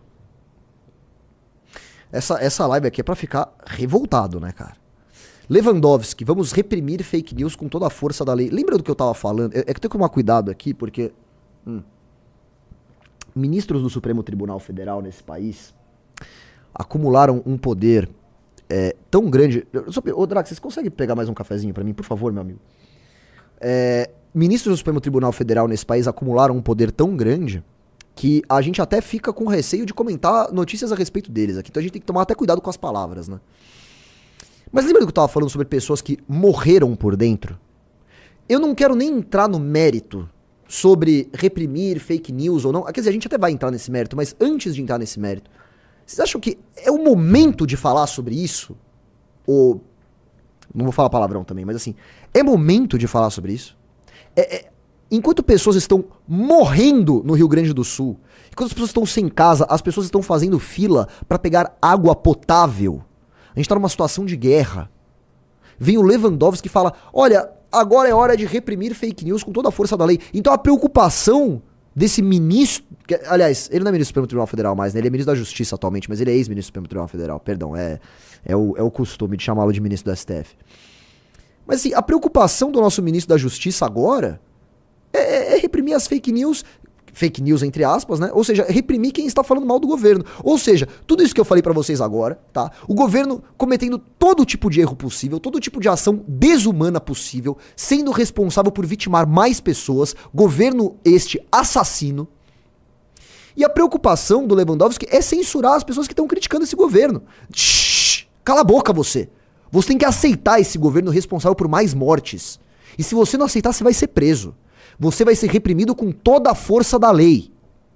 Essa, essa live aqui é pra ficar revoltado, né, cara? Lewandowski, vamos reprimir fake news com toda a força da lei. Lembra do que eu tava falando? É, é que eu tenho que tomar cuidado aqui, porque... Hum. Ministros do Supremo Tribunal Federal nesse país acumularam um poder é, tão grande. Ô, Drax, vocês conseguem pegar mais um cafezinho pra mim, por favor, meu amigo? É, ministros do Supremo Tribunal Federal nesse país acumularam um poder tão grande que a gente até fica com receio de comentar notícias a respeito deles aqui. Então a gente tem que tomar até cuidado com as palavras, né? Mas lembra do que eu tava falando sobre pessoas que morreram por dentro? Eu não quero nem entrar no mérito sobre reprimir fake news ou não. Quer dizer, a gente até vai entrar nesse mérito, mas antes de entrar nesse mérito, vocês acham que é o momento de falar sobre isso? Ou... Não vou falar palavrão também, mas assim, é momento de falar sobre isso? É, é... Enquanto pessoas estão morrendo no Rio Grande do Sul, enquanto as pessoas estão sem casa, as pessoas estão fazendo fila pra pegar água potável. A gente tá numa situação de guerra. Vem o Lewandowski e fala, olha... Agora é hora de reprimir fake news com toda a força da lei. Então a preocupação desse ministro... Que, aliás, ele não é ministro do Supremo Tribunal Federal mais, né? Ele é ministro da Justiça atualmente, mas ele é ex-ministro do Supremo Tribunal Federal. Perdão, é, é, o, é o costume de chamá-lo de ministro do S T F. Mas assim, a preocupação do nosso ministro da Justiça agora é, é, é reprimir as fake news fake news, entre aspas, né? Ou seja, reprimir quem está falando mal do governo. Ou seja, tudo isso que eu falei pra vocês agora, tá? O governo cometendo todo tipo de erro possível, todo tipo de ação desumana possível, sendo responsável por vitimar mais pessoas, governo este assassino. E a preocupação do Lewandowski é censurar as pessoas que estão criticando esse governo. Shhh, cala a boca você. Você tem que aceitar esse governo responsável por mais mortes. E se você não aceitar, você vai ser preso. Você vai ser reprimido com toda a força da lei.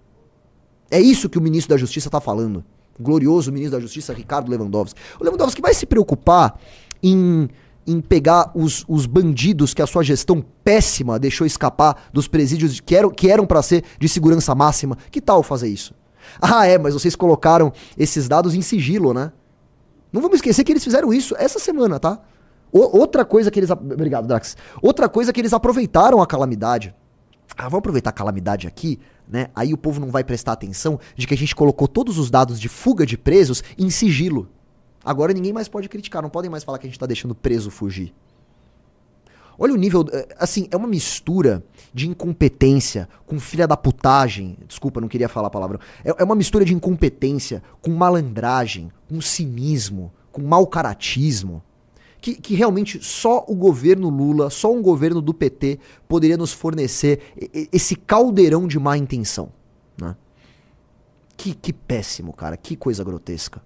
É isso que o ministro da Justiça está falando. O glorioso ministro da Justiça, Ricardo Lewandowski. O Lewandowski vai se preocupar em, em pegar os, os bandidos que a sua gestão péssima deixou escapar dos presídios que eram, que eram para ser de segurança máxima. Que tal fazer isso? Ah, é, mas vocês colocaram esses dados em sigilo, né? Não vamos esquecer que eles fizeram isso essa semana, tá? O, outra coisa que eles... Obrigado, Drax. Outra coisa que eles aproveitaram a calamidade. Ah, vamos aproveitar a calamidade aqui, né? Aí o povo não vai prestar atenção de que a gente colocou todos os dados de fuga de presos em sigilo. Agora ninguém mais pode criticar, não podem mais falar que a gente tá deixando preso fugir. Olha o nível... Assim, é uma mistura de incompetência com filha da putagem. Desculpa, não queria falar a palavra. É, é uma mistura de incompetência com malandragem, com cinismo, com mau caratismo. Que, que realmente só o governo Lula, só um governo do P T poderia nos fornecer esse caldeirão de má intenção, né? Que, que péssimo, cara. Que coisa grotesca.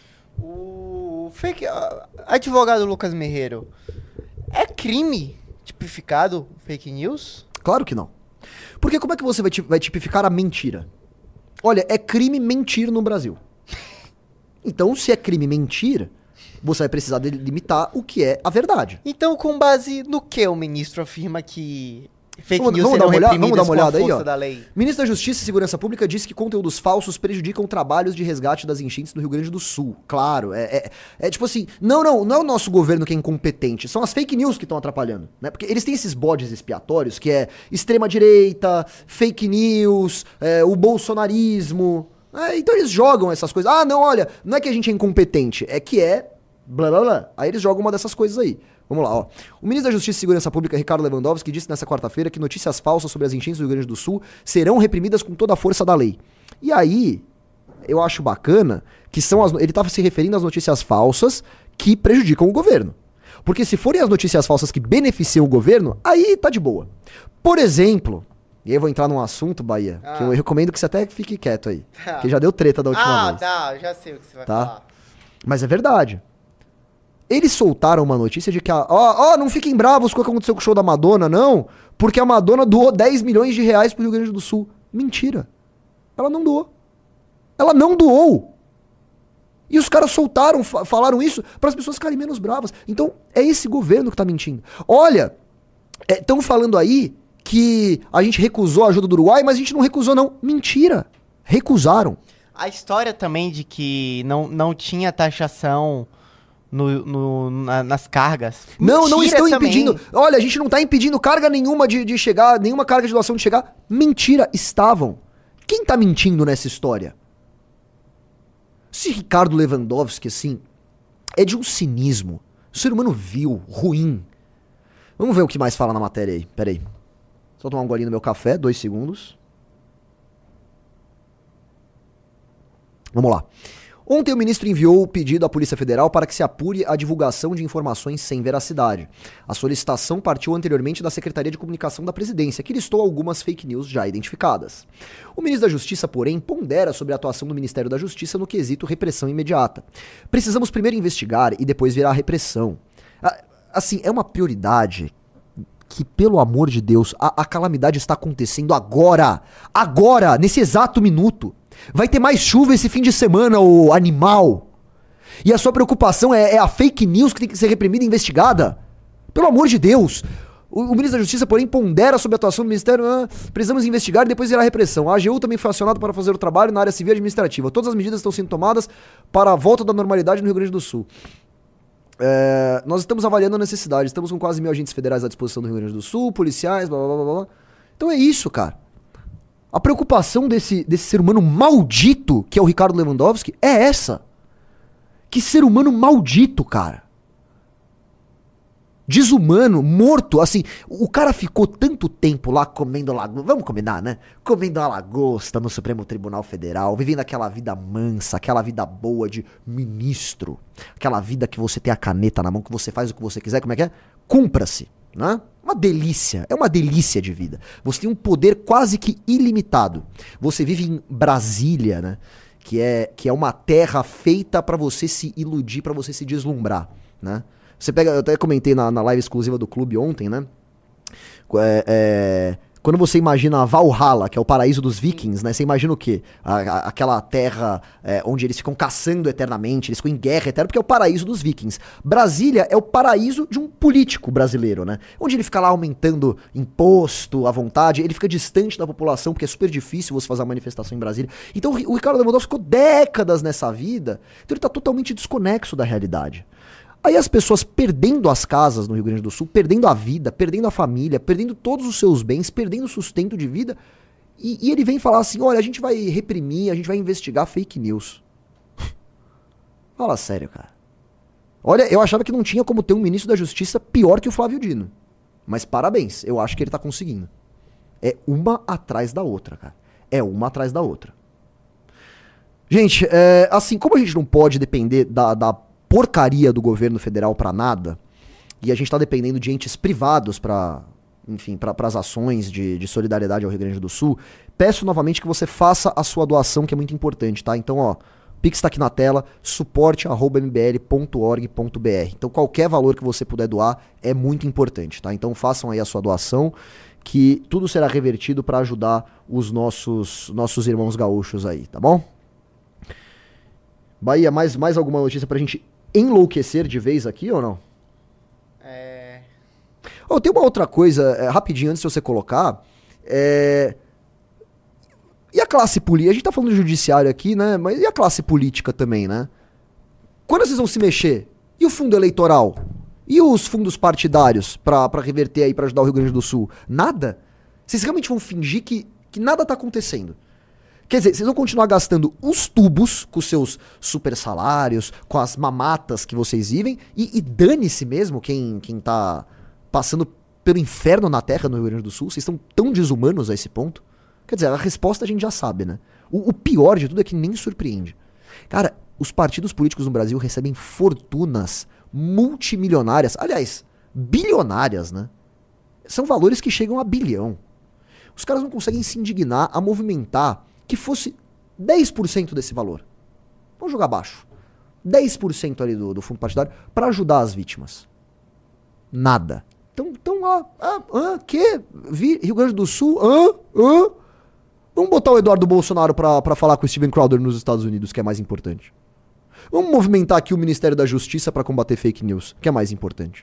O fake, advogado Lucas Merreiro, é crime tipificado fake news? Claro que não. Porque como é que você vai, vai tipificar a mentira? Olha, é crime mentir no Brasil. Então, se é crime mentir... você vai precisar delimitar o que é a verdade. Então, com base no que o ministro afirma que fake vamos, news vamos serão olhada, reprimidas vamos dar uma olhada com a aí, força ó. da lei? Ministro da Justiça e Segurança Pública disse que conteúdos falsos prejudicam trabalhos de resgate das enchentes no Rio Grande do Sul. Claro, é, é, é tipo assim, não, não, não é o nosso governo que é incompetente, são as fake news que estão atrapalhando, né? Porque eles têm esses bodes expiatórios que é extrema-direita, fake news, é, o bolsonarismo. É, então eles jogam essas coisas. Ah, não, olha, não é que a gente é incompetente, é que é... blá blá blá. Aí eles jogam uma dessas coisas aí. Vamos lá, ó. O ministro da Justiça e Segurança Pública, Ricardo Lewandowski, disse nessa quarta-feira que notícias falsas sobre as enchentes do Rio Grande do Sul serão reprimidas com toda a força da lei. E aí, eu acho bacana que são as... ele estava se referindo às notícias falsas que prejudicam o governo. Porque se forem as notícias falsas que beneficiam o governo, aí tá de boa. Por exemplo, e aí eu vou entrar num assunto, Bahia, ah. que eu recomendo que você até fique quieto aí. Ah. Que já deu treta da última ah, vez. Ah, tá, já sei o que você vai tá? falar. Mas é verdade. Eles soltaram uma notícia de que a... Ó, ó, não fiquem bravos com o que aconteceu com o show da Madonna, não. Porque a Madonna doou dez milhões de reais pro Rio Grande do Sul. Mentira. Ela não doou. Ela não doou. E os caras soltaram, fa- falaram isso para as pessoas ficarem menos bravas. Então, é esse governo que tá mentindo. Olha, estão é, falando aí que a gente recusou a ajuda do Uruguai, mas a gente não recusou, não. Mentira. Recusaram. A história também de que não, não tinha taxação... No, no, na, nas cargas. Não, Mentira não estão também. impedindo. Olha, a gente não tá impedindo carga nenhuma de, de chegar, nenhuma carga de doação de chegar. Mentira, estavam. Quem tá mentindo nessa história? Esse Ricardo Lewandowski, assim, é de um cinismo. O ser humano vil, ruim. Vamos ver o que mais fala na matéria aí. Pera aí. Só tomar um golinho no meu café, dois segundos. Vamos lá. Ontem o ministro enviou o pedido à Polícia Federal para que se apure a divulgação de informações sem veracidade. A solicitação partiu anteriormente da Secretaria de Comunicação da Presidência, que listou algumas fake news já identificadas. O ministro da Justiça, porém, pondera sobre a atuação do Ministério da Justiça no quesito repressão imediata. Precisamos primeiro investigar e depois virar a repressão. Assim, é uma prioridade que, pelo amor de Deus, a, a calamidade está acontecendo agora. Agora, nesse exato minuto. Vai ter mais chuva esse fim de semana, ô animal. E a sua preocupação é, é a fake news que tem que ser reprimida e investigada? Pelo amor de Deus. O, o ministro da Justiça, porém, pondera sobre a atuação do Ministério. Ah, precisamos investigar e depois virar a repressão. A A G U também foi acionado para fazer o trabalho na área civil e administrativa. Todas as medidas estão sendo tomadas para a volta da normalidade no Rio Grande do Sul. É, nós estamos avaliando a necessidade. Estamos com quase mil agentes federais à disposição do Rio Grande do Sul, policiais, blá blá blá blá. Então é isso, cara. A preocupação desse, desse ser humano maldito, que é o Ricardo Lewandowski, é essa. Que ser humano maldito, cara. Desumano, morto, assim, o cara ficou tanto tempo lá comendo lagosta, vamos combinar, né? Comendo uma lagosta no Supremo Tribunal Federal, vivendo aquela vida mansa, aquela vida boa de ministro, aquela vida que você tem a caneta na mão, que você faz o que você quiser, como é que é? Cumpra-se, né? Uma delícia, é uma delícia de vida. Você tem um poder quase que ilimitado. Você vive em Brasília, né? Que é, que é uma terra feita pra você se iludir, pra você se deslumbrar, né? Você pega, eu até comentei na, na live exclusiva do clube ontem, né? É, é, quando você imagina Valhalla, que é o paraíso dos vikings, né? Você imagina o quê? A, a, aquela terra é, onde eles ficam caçando eternamente, eles ficam em guerra eterna, porque é o paraíso dos vikings. Brasília é o paraíso de um político brasileiro, né? Onde ele fica lá aumentando imposto à vontade, ele fica distante da população, porque é super difícil você fazer uma manifestação em Brasília. Então o Ricardo Lewandowski ficou décadas nessa vida, então ele tá totalmente desconexo da realidade. Aí as pessoas perdendo as casas no Rio Grande do Sul, perdendo a vida, perdendo a família, perdendo todos os seus bens, perdendo o sustento de vida, e, e ele vem falar assim, olha, a gente vai reprimir, a gente vai investigar fake news. Fala sério, cara. Olha, eu achava que não tinha como ter um ministro da Justiça pior que o Flávio Dino. Mas parabéns, eu acho que ele tá conseguindo. É uma atrás da outra, cara. É uma atrás da outra. Gente, é, assim, como a gente não pode depender da... da porcaria do governo federal pra nada, e a gente tá dependendo de entes privados pra, enfim, pra, pras ações de, de solidariedade ao Rio Grande do Sul, peço novamente que você faça a sua doação, que é muito importante, tá? Então, ó, o Pix tá aqui na tela, suporte arroba m b l ponto org ponto b r. Então, qualquer valor que você puder doar é muito importante, tá? Então, façam aí a sua doação, que tudo será revertido pra ajudar os nossos, nossos irmãos gaúchos aí, tá bom? Bahia, mais, mais alguma notícia pra gente enlouquecer de vez aqui ou não? É... Oh, tem uma outra coisa, é, rapidinho, antes de você colocar. É... E a classe política? A gente tá falando de judiciário aqui, né? Mas e a classe política também, né? Quando vocês vão se mexer? E o fundo eleitoral? E os fundos partidários pra, pra reverter aí, pra ajudar o Rio Grande do Sul? Nada? Vocês realmente vão fingir que, que nada tá acontecendo? Quer dizer, vocês vão continuar gastando os tubos com seus super salários, com as mamatas que vocês vivem, e, e dane-se mesmo quem, quem tá passando pelo inferno na terra no Rio Grande do Sul. Vocês estão tão desumanos a esse ponto? Quer dizer, a resposta a gente já sabe, né? O, o pior de tudo é que nem surpreende. Cara, os partidos políticos no Brasil recebem fortunas multimilionárias, aliás, bilionárias, né? São valores que chegam a bilhão. Os caras não conseguem se indignar a movimentar que fosse dez por cento desse valor. Vamos jogar baixo. dez por cento ali do, do fundo partidário para ajudar as vítimas. Nada. Então, então ah, ah, ah, que? Vi, Rio Grande do Sul, ah, ah. Vamos botar o Eduardo Bolsonaro pra, pra falar com o Steven Crowder nos Estados Unidos, que é mais importante. Vamos movimentar aqui o Ministério da Justiça pra combater fake news, que é mais importante.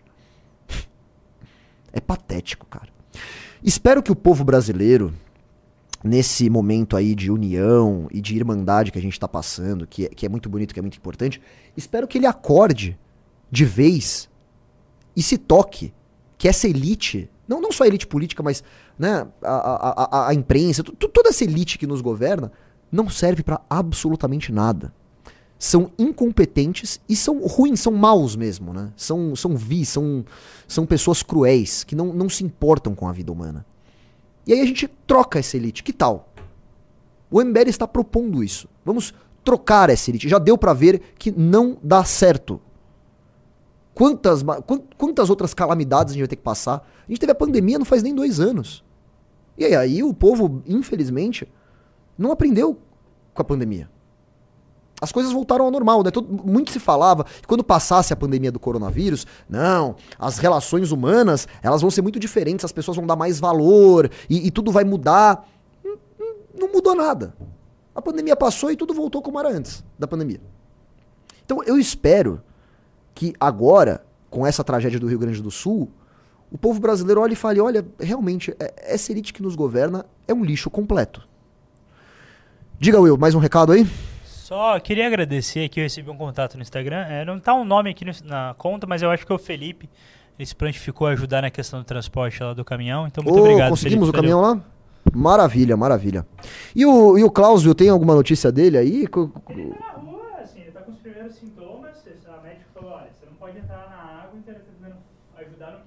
É patético, cara. Espero que o povo brasileiro, nesse momento aí de união e de irmandade que a gente tá passando, que é, que é muito bonito, que é muito importante, espero que ele acorde de vez e se toque que essa elite, não, não só a elite política, mas né, a, a, a, a imprensa, toda essa elite que nos governa, não serve pra absolutamente nada. São incompetentes e são ruins, são maus mesmo, né? São, são vis, são, são pessoas cruéis, que não, não se importam com a vida humana. E aí a gente troca essa elite. Que tal? O M B L está propondo isso. Vamos trocar essa elite. Já deu pra ver que não dá certo. Quantas, quantas outras calamidades a gente vai ter que passar? A gente teve a pandemia não faz nem dois anos. E aí, aí o povo, infelizmente, não aprendeu com a pandemia. As coisas voltaram ao normal, né? Todo, muito se falava que quando passasse a pandemia do coronavírus, não, as relações humanas, elas vão ser muito diferentes, as pessoas vão dar mais valor e, e tudo vai mudar. Não, não mudou nada. A pandemia passou e tudo voltou como era antes da pandemia. Então eu espero que agora, com essa tragédia do Rio Grande do Sul, o povo brasileiro olhe e fale, olha, realmente, essa elite que nos governa é um lixo completo. Diga, Will, mais um recado aí? Só queria agradecer que eu recebi um contato no Instagram. É, não tá um nome aqui no, na conta, mas eu acho que é o Felipe. Ele se prontificou a ajudar na questão do transporte lá do caminhão. Então, muito oh, obrigado, conseguimos Felipe, o caminhão lá? Maravilha, maravilha. E o, e o Cláudio, tem alguma notícia dele aí? Ele tá na rua, assim, ele tá com os primeiros sintomas. A médica falou, olha, você não pode entrar na água, então ele tá tentando ajudar no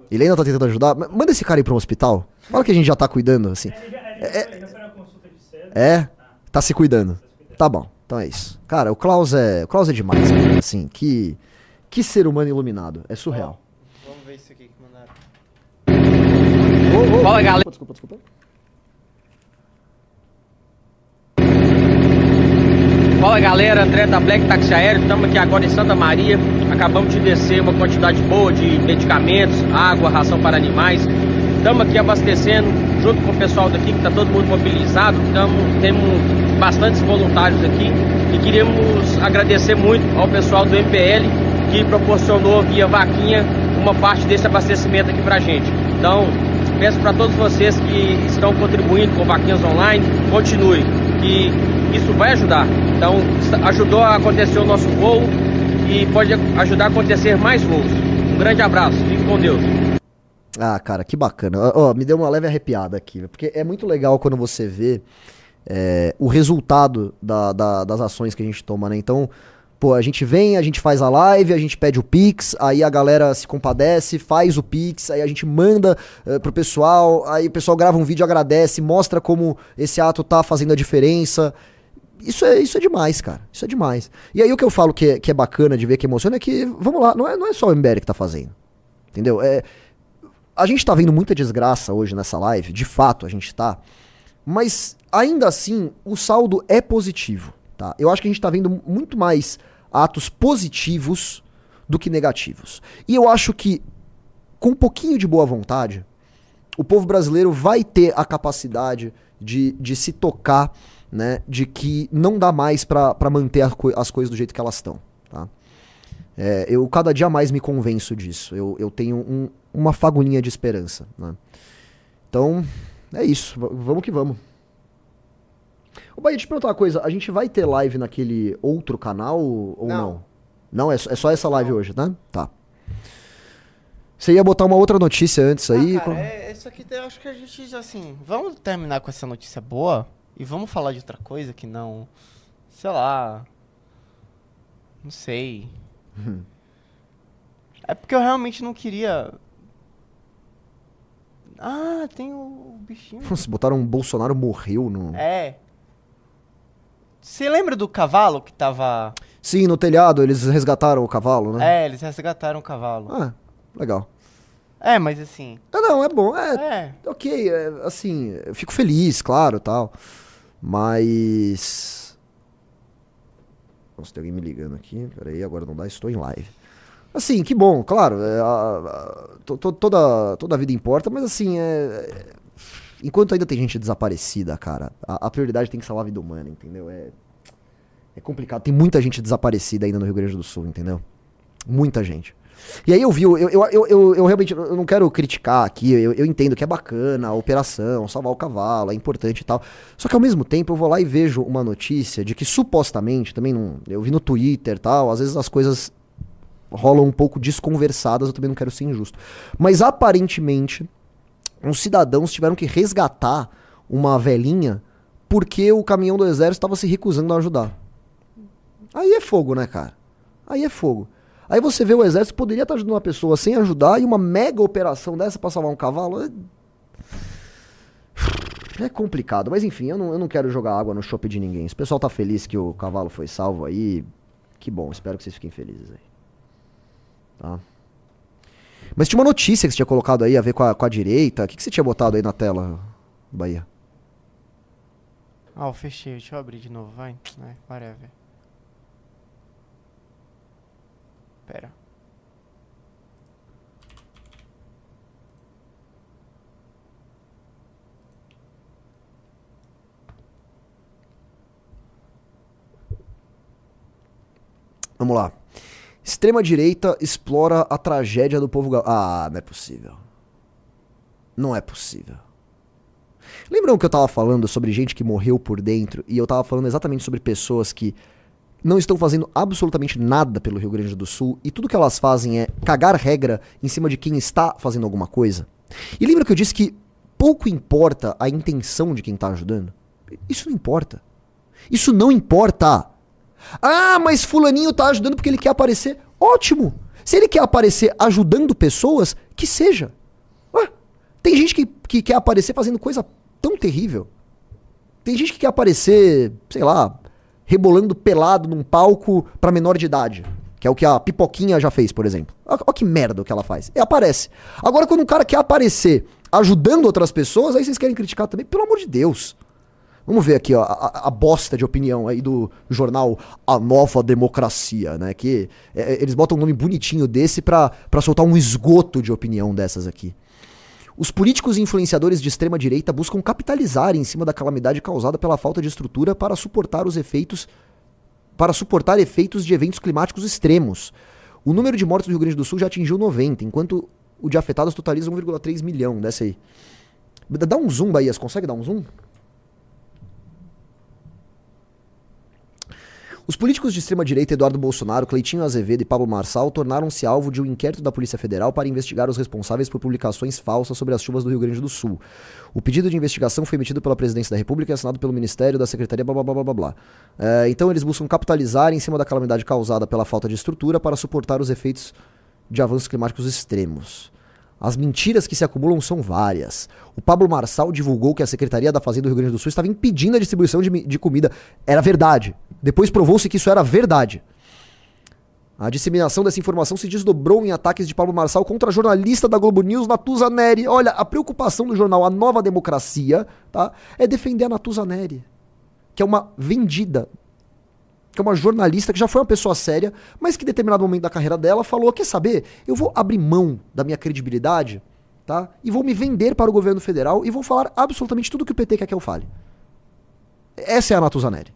Ele ainda tá tentando ajudar? Manda esse cara ir pra um hospital. Fala que a gente já tá cuidando, assim. Ele já, ele É- já foi na consulta de cedo. É? Tá se cuidando. Tá bom, então é isso. Cara, o Klaus é, o Klaus é demais, cara. Assim, que, que ser humano iluminado. É surreal. Vamos ver isso aqui que mandaram. Ô, ô, Fala, galera. Desculpa, desculpa. Fala galera, André da Black Taxi Aéreo, estamos aqui agora em Santa Maria. Acabamos de descer uma quantidade boa de medicamentos, água, ração para animais. Estamos aqui abastecendo junto com o pessoal daqui, que está todo mundo mobilizado. Tamo, temos bastantes voluntários aqui e queremos agradecer muito ao pessoal do M P L que proporcionou via vaquinha uma parte desse abastecimento aqui pra gente. Então, peço para todos vocês que estão contribuindo com vaquinhas online, continue, que isso vai ajudar. Então, ajudou a acontecer o nosso voo e pode ajudar a acontecer mais voos. Um grande abraço, fique com Deus. Ah, cara, que bacana. Ó, ó, me deu uma leve arrepiada aqui, porque é muito legal quando você vê é, o resultado da, da, das ações que a gente toma, né? Então, pô, a gente vem, a gente faz a live, a gente pede o Pix, aí a galera se compadece, faz o Pix, aí a gente manda uh, pro pessoal, aí o pessoal grava um vídeo, agradece, mostra como esse ato tá fazendo a diferença. Isso é, isso é demais, cara. Isso é demais. E aí o que eu falo que é, que é bacana de ver, que emociona, é que, vamos lá, não é, não é só o M B L que tá fazendo. Entendeu? É, a gente tá vendo muita desgraça hoje nessa live, de fato a gente tá, mas ainda assim o saldo é positivo, tá? Eu acho que a gente tá vendo muito mais atos positivos do que negativos. E eu acho que, com um pouquinho de boa vontade, o povo brasileiro vai ter a capacidade de, de se tocar, né, de que não dá mais pra, pra manter as, co- as coisas do jeito que elas estão, tá? É, eu cada dia mais me convenço disso. Eu, eu tenho um, uma fagulhinha de esperança, né? Então, é isso. V- vamos que vamos. Ô, Bahia, deixa eu te perguntar uma coisa. A gente vai ter live naquele outro canal ou não? Não. Não, é, só- é só essa live hoje, né? Tá. Você ia botar uma outra notícia antes aí? Ah, cara, é, isso aqui eu acho que a gente já, assim, vamos terminar com essa notícia boa e vamos falar de outra coisa que não, sei lá, não sei. Hum. É porque eu realmente não queria... Ah, tem o bichinho. Nossa, botaram um Bolsonaro morreu no... É. Você lembra do cavalo que tava... Sim, no telhado eles resgataram o cavalo, né? É, eles resgataram o cavalo. Ah, legal. É, mas assim... Ah, não, é bom. É, É, ok, é, assim, eu fico feliz, claro, tal. Mas... Nossa, tem alguém me ligando aqui. Peraí, agora não dá, estou em live. Assim, que bom, claro, é, a- a- to- to- toda, toda a vida importa, mas assim, é, é, enquanto ainda tem gente desaparecida, cara, a, a prioridade tem que salvar a vida humana, entendeu? É, é complicado, tem muita gente desaparecida ainda no Rio Grande do Sul, entendeu? Muita gente. E aí eu vi, eu, eu, eu, eu, eu realmente eu não quero criticar aqui, eu, eu entendo que é bacana a operação, salvar o cavalo, é importante e tal. Só que ao mesmo tempo eu vou lá e vejo uma notícia de que supostamente, também não, eu vi no Twitter e tal, às vezes as coisas rolam um pouco desconversadas, eu também não quero ser injusto. Mas aparentemente, uns cidadãos tiveram que resgatar uma velhinha porque o caminhão do exército estava se recusando a ajudar. Aí é fogo, né, cara? Aí é fogo. Aí você vê o exército poderia estar ajudando uma pessoa sem ajudar e uma mega operação dessa pra salvar um cavalo é... é complicado. Mas enfim, eu não, eu não quero jogar água no chope de ninguém. Se o pessoal tá feliz que o cavalo foi salvo aí, que bom, espero que vocês fiquem felizes aí. Tá? Mas tinha uma notícia que você tinha colocado aí a ver com a, com a direita. O que, que você tinha botado aí na tela, Bahia? Ah, eu fechei. Deixa eu abrir de novo, vai. É, whatever. Pera. Vamos lá. Extrema-direita explora a tragédia do povo gaúcho. Ah, não é possível. Não é possível. Lembram que eu tava falando sobre gente que morreu por dentro? E eu tava falando exatamente sobre pessoas que não estão fazendo absolutamente nada pelo Rio Grande do Sul e tudo que elas fazem é cagar regra em cima de quem está fazendo alguma coisa? E lembra que eu disse que pouco importa a intenção de quem tá ajudando? Isso não importa. Isso não importa. Ah, mas fulaninho tá ajudando porque ele quer aparecer. Ótimo! Se ele quer aparecer ajudando pessoas, que seja. Ué, tem gente que, que quer aparecer fazendo coisa tão terrível. Tem gente que quer aparecer, sei lá, rebolando pelado num palco pra menor de idade. Que é o que a Pipoquinha já fez, por exemplo. Olha que merda o que ela faz. E aparece. Agora, quando um cara quer aparecer ajudando outras pessoas, aí vocês querem criticar também. Pelo amor de Deus. Vamos ver aqui, ó, a, a bosta de opinião aí do jornal A Nova Democracia, né? Que é, eles botam um nome bonitinho desse pra, pra soltar um esgoto de opinião dessas aqui. Os políticos e influenciadores de extrema direita buscam capitalizar em cima da calamidade causada pela falta de estrutura para suportar os efeitos para suportar efeitos de eventos climáticos extremos. O número de mortos do Rio Grande do Sul já atingiu noventa, enquanto o de afetados totaliza um vírgula três milhão. Desce aí. Dá um zoom, Bahias. Consegue dar um zoom? Os políticos de extrema-direita Eduardo Bolsonaro, Cleitinho Azevedo e Pablo Marçal tornaram-se alvo de um inquérito da Polícia Federal para investigar os responsáveis por publicações falsas sobre as chuvas do Rio Grande do Sul. O pedido de investigação foi emitido pela Presidência da República e assinado pelo Ministério da Secretaria blá blá blá blá blá. É, então eles buscam capitalizar em cima da calamidade causada pela falta de estrutura para suportar os efeitos de avanços climáticos extremos. As mentiras que se acumulam são várias. O Pablo Marçal divulgou que a Secretaria da Fazenda do Rio Grande do Sul estava impedindo a distribuição de, de comida. Era verdade. Depois provou-se que isso era verdade. A disseminação dessa informação se desdobrou em ataques de Pablo Marçal contra a jornalista da Globo News, Natuza Neri. Olha, a preocupação do jornal A Nova Democracia, tá, é defender a Natuza Neri, que é uma vendida, que é uma jornalista que já foi uma pessoa séria, mas que em determinado momento da carreira dela falou, quer saber, eu vou abrir mão da minha credibilidade, tá, e vou me vender para o governo federal e vou falar absolutamente tudo que o P T quer que eu fale. Essa é a Natuza Neri.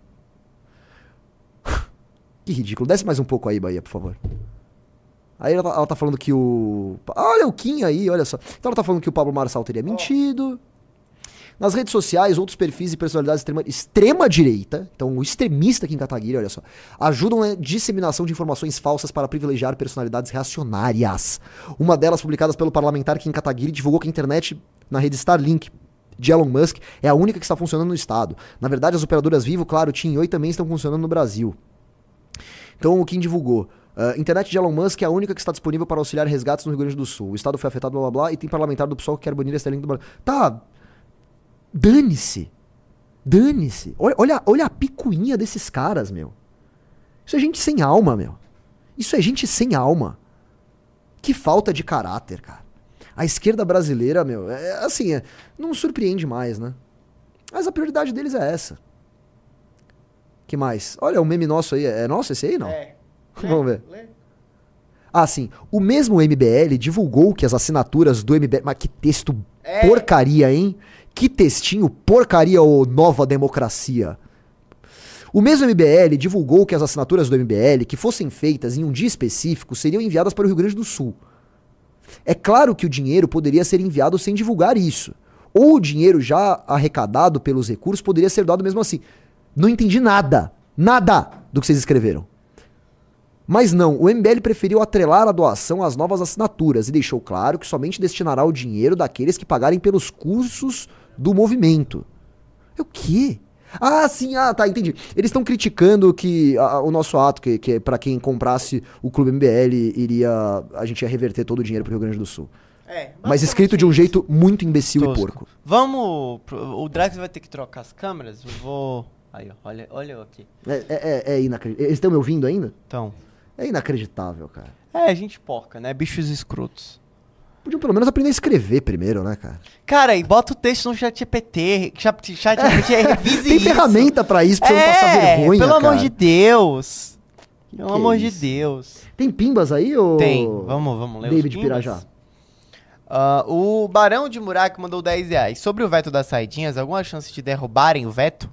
Que ridículo. Desce mais um pouco aí, Bahia, por favor. Aí ela tá, ela tá falando que o... Olha o Kim aí, olha só. Então ela tá falando que o Pablo Marçal teria mentido. Nas redes sociais, outros perfis e personalidades extrema, extrema direita, então o extremista aqui em Kataguiri, olha só, ajudam na disseminação de informações falsas para privilegiar personalidades reacionárias. Uma delas, publicada pelo parlamentar aqui em Kataguiri, divulgou que a internet na rede Starlink de Elon Musk é a única que está funcionando no estado. Na verdade, as operadoras Vivo, Claro, TIM e Oi também estão funcionando no Brasil. Então, o Kim divulgou. Uh, internet de Elon Musk é a única que está disponível para auxiliar resgates no Rio Grande do Sul. O estado foi afetado, blá blá blá, e tem parlamentar do P SOL que quer banir esse link do Brasil. Tá. Dane-se. Dane-se. Olha, olha, olha a picuinha desses caras, meu. Isso é gente sem alma, meu. Isso é gente sem alma. Que falta de caráter, cara. A esquerda brasileira, meu, é assim, é, não surpreende mais, né? Mas a prioridade deles é essa. Que mais? Olha, o meme nosso aí. É nosso esse aí, não? É. Vamos ver. Lê. Ah, sim. O mesmo M B L divulgou que as assinaturas do M B L... Mas que texto é. Porcaria, hein? Que textinho porcaria, ô Nova Democracia. O mesmo M B L divulgou que as assinaturas do M B L que fossem feitas em um dia específico seriam enviadas para o Rio Grande do Sul. É claro que o dinheiro poderia ser enviado sem divulgar isso. Ou o dinheiro já arrecadado pelos recursos poderia ser doado mesmo assim. Não entendi nada. Nada do que vocês escreveram. Mas não, o M B L preferiu atrelar a doação às novas assinaturas e deixou claro que somente destinará o dinheiro daqueles que pagarem pelos cursos do movimento. É o quê? Ah, sim, ah, tá, entendi. Eles estão criticando que a, o nosso ato, que, que pra quem comprasse o Clube M B L, iria, a gente ia reverter todo o dinheiro pro Rio Grande do Sul. É, mas escrito de um jeito muito imbecil Tosco. E porco. Vamos, pro, o Drax vai ter que trocar as câmeras, eu vou... Aí, ó, olha, olha eu aqui. É, é, é inacreditável. Eles estão me ouvindo ainda? Então. É inacreditável, cara. É, gente porca, né? Bichos escrotos. Podiam pelo menos aprender a escrever primeiro, né, cara? Cara, e bota o texto no chat G P T. Chat, chat G P T, é, revise Tem isso. ferramenta pra isso, pra você é, não passar vergonha, pelo cara. amor de Deus. Pelo que amor é de Deus. Tem pimbas aí, ou... Tem, vamos, vamos ler David os Pirajá. Uh, o Barão de Muraco mandou dez reais. Sobre o veto das saidinhas, alguma chance de derrubarem o veto?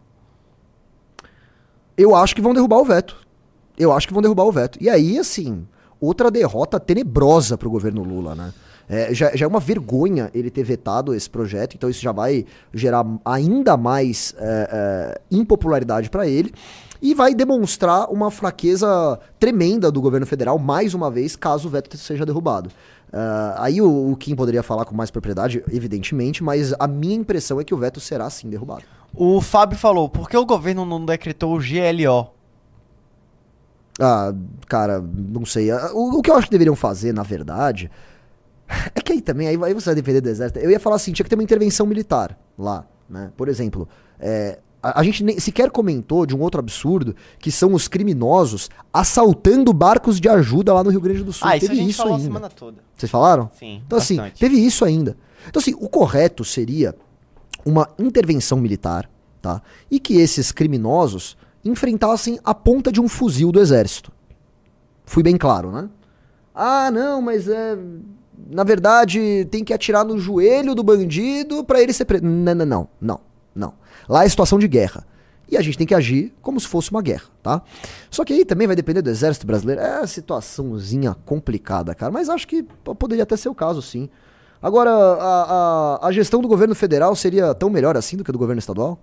Eu acho que vão derrubar o veto. Eu acho que vão derrubar o veto. E aí, assim, outra derrota tenebrosa pro governo Lula, né? É, já, já é uma vergonha ele ter vetado esse projeto, então isso já vai gerar ainda mais é, é, impopularidade para ele e vai demonstrar uma fraqueza tremenda do governo federal, mais uma vez, caso o veto seja derrubado. Uh, aí o, o Kim poderia falar com mais propriedade, evidentemente, mas a minha impressão é que o veto será sim derrubado. O Fábio falou, por que o governo não decretou o G L O? Ah, cara, não sei. O, o que eu acho que deveriam fazer, na verdade, é que aí também, aí, aí você vai depender do exército. Eu ia falar assim, tinha que ter uma intervenção militar lá, né? Por exemplo, é, a, a gente nem, sequer comentou de um outro absurdo, que são os criminosos assaltando barcos de ajuda lá no Rio Grande do Sul. Ah, isso teve a gente isso falou ainda. a semana toda. Vocês falaram? Sim, Então bastante. assim, teve isso ainda. Então assim, o correto seria uma intervenção militar, tá? E que esses criminosos enfrentassem a ponta de um fuzil do exército. Fui bem claro, né? Ah, não, mas é... Na verdade, tem que atirar no joelho do bandido pra ele ser preso. Não, não, não, não, não. Lá é situação de guerra. E a gente tem que agir como se fosse uma guerra, tá? Só que aí também vai depender do exército brasileiro. É uma situaçãozinha complicada, cara. Mas acho que poderia até ser o caso, sim. Agora, a, a, a gestão do governo federal seria tão melhor assim do que a do governo estadual?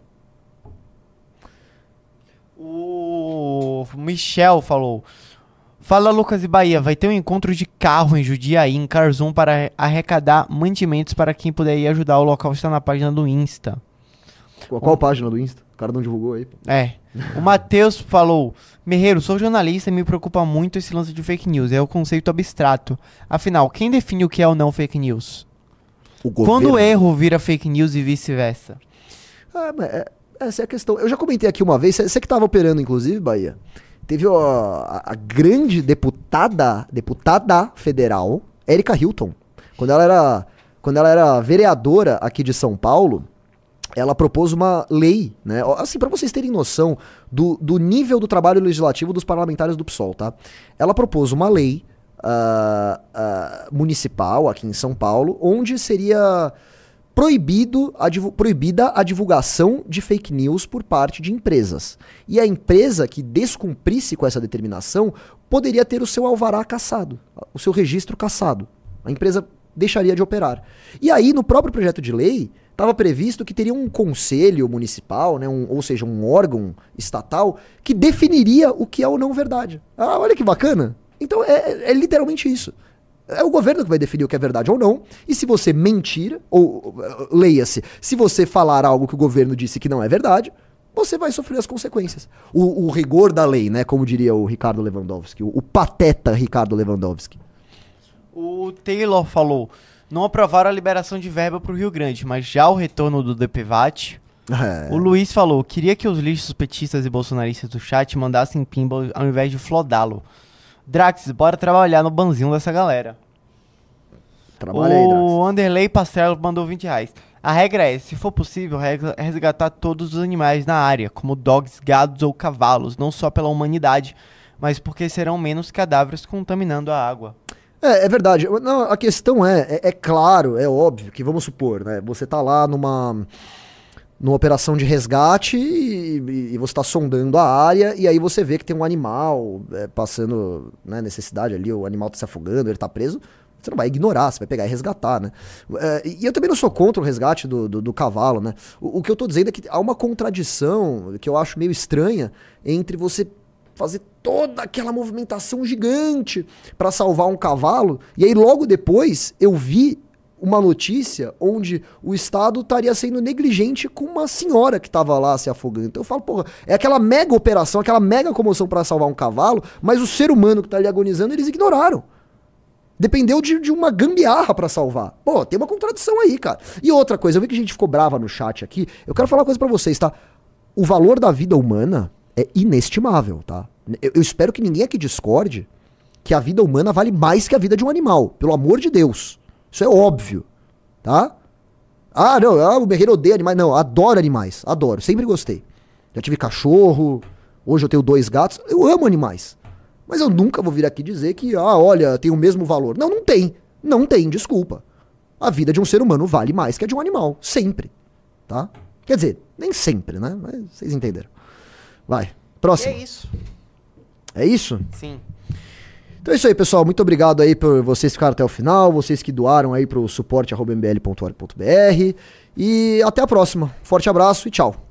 O Michel falou: fala, Lucas e Bahia, vai ter um encontro de carro em Jundiaí, em Carzum, para arrecadar mantimentos para quem puder ir ajudar. O local está na página do Insta. Qual, qual página do Insta? O cara não divulgou aí, pô. É. O Matheus falou: Merreiro, sou jornalista e me preocupa muito esse lance de fake news. É o conceito abstrato. Afinal, quem define o que é ou não fake news? O governo. Quando o erro vira fake news e vice-versa? Ah, mas é, essa é a questão. Eu já comentei aqui uma vez, você que estava operando, inclusive, Bahia. Teve ó, a, a grande deputada, deputada federal, Erika Hilton. Quando ela era, quando ela era vereadora aqui de São Paulo, ela propôs uma lei, né? Assim, para vocês terem noção do, do nível do trabalho legislativo dos parlamentares do P SOL, tá? Ela propôs uma lei uh, uh, municipal aqui em São Paulo, onde seria proibido a, proibida a divulgação de fake news por parte de empresas. E a empresa que descumprisse com essa determinação poderia ter o seu alvará cassado, o seu registro cassado. A empresa deixaria de operar. E aí, no próprio projeto de lei, estava previsto que teria um conselho municipal, né, um, ou seja, um órgão estatal, que definiria o que é ou não verdade. Ah, olha que bacana. Então, é, é literalmente isso. É o governo que vai definir o que é verdade ou não. E se você mentir, ou leia-se, se você falar algo que o governo disse que não é verdade, você vai sofrer as consequências. O, o rigor da lei, né? Como diria o Ricardo Lewandowski, o, o pateta Ricardo Lewandowski. O Taylor falou: não aprovaram a liberação de verba pro Rio Grande, mas já o retorno do D P V A T. É. O Luiz falou: queria que os lixos petistas e bolsonaristas do chat mandassem pinball ao invés de flodá-lo. Drax, bora trabalhar no banzinho dessa galera. Trabalha aí, Drax. O Anderley Pastrello mandou vinte reais. A regra é, se for possível, resgatar todos os animais na área, como dogs, gados ou cavalos, não só pela humanidade, mas porque serão menos cadáveres contaminando a água. É, é verdade. Não, a questão é, é, é claro, é óbvio que, vamos supor, né, você tá lá numa... numa operação de resgate e, e você está sondando a área e aí você vê que tem um animal é, passando, né, necessidade ali, o animal está se afogando, ele está preso, você não vai ignorar, você vai pegar e resgatar, né? É, e eu também não sou contra o resgate do, do, do cavalo, né? O, o que eu estou dizendo é que há uma contradição que eu acho meio estranha entre você fazer toda aquela movimentação gigante para salvar um cavalo e aí logo depois eu vi uma notícia onde o Estado estaria sendo negligente com uma senhora que estava lá se afogando. Então eu falo, porra, é aquela mega operação, aquela mega comoção para salvar um cavalo, mas o ser humano que tá ali agonizando, eles ignoraram. Dependeu de, de uma gambiarra para salvar. Pô, tem uma contradição aí, cara. E outra coisa, eu vi que a gente ficou brava no chat aqui, eu quero falar uma coisa para vocês, tá? O valor da vida humana é inestimável, tá? Eu, eu espero que ninguém aqui discorde que a vida humana vale mais que a vida de um animal, pelo amor de Deus. Isso é óbvio, tá? Ah, não, ah, o Merreiro odeia animais. Não, adoro animais, adoro, sempre gostei. Já tive cachorro, hoje eu tenho dois gatos, eu amo animais. Mas eu nunca vou vir aqui dizer que, ah, olha, tem o mesmo valor. Não, não tem, não tem, desculpa. A vida de um ser humano vale mais que a de um animal, sempre, tá? Quer dizer, nem sempre, né? Mas vocês entenderam. Vai, próximo. E é isso. É isso? Sim. Então é isso aí, pessoal. Muito obrigado aí por vocês ficarem até o final, vocês que doaram aí pro suporte arroba m b l ponto org ponto b r. E até a próxima. Forte abraço e tchau.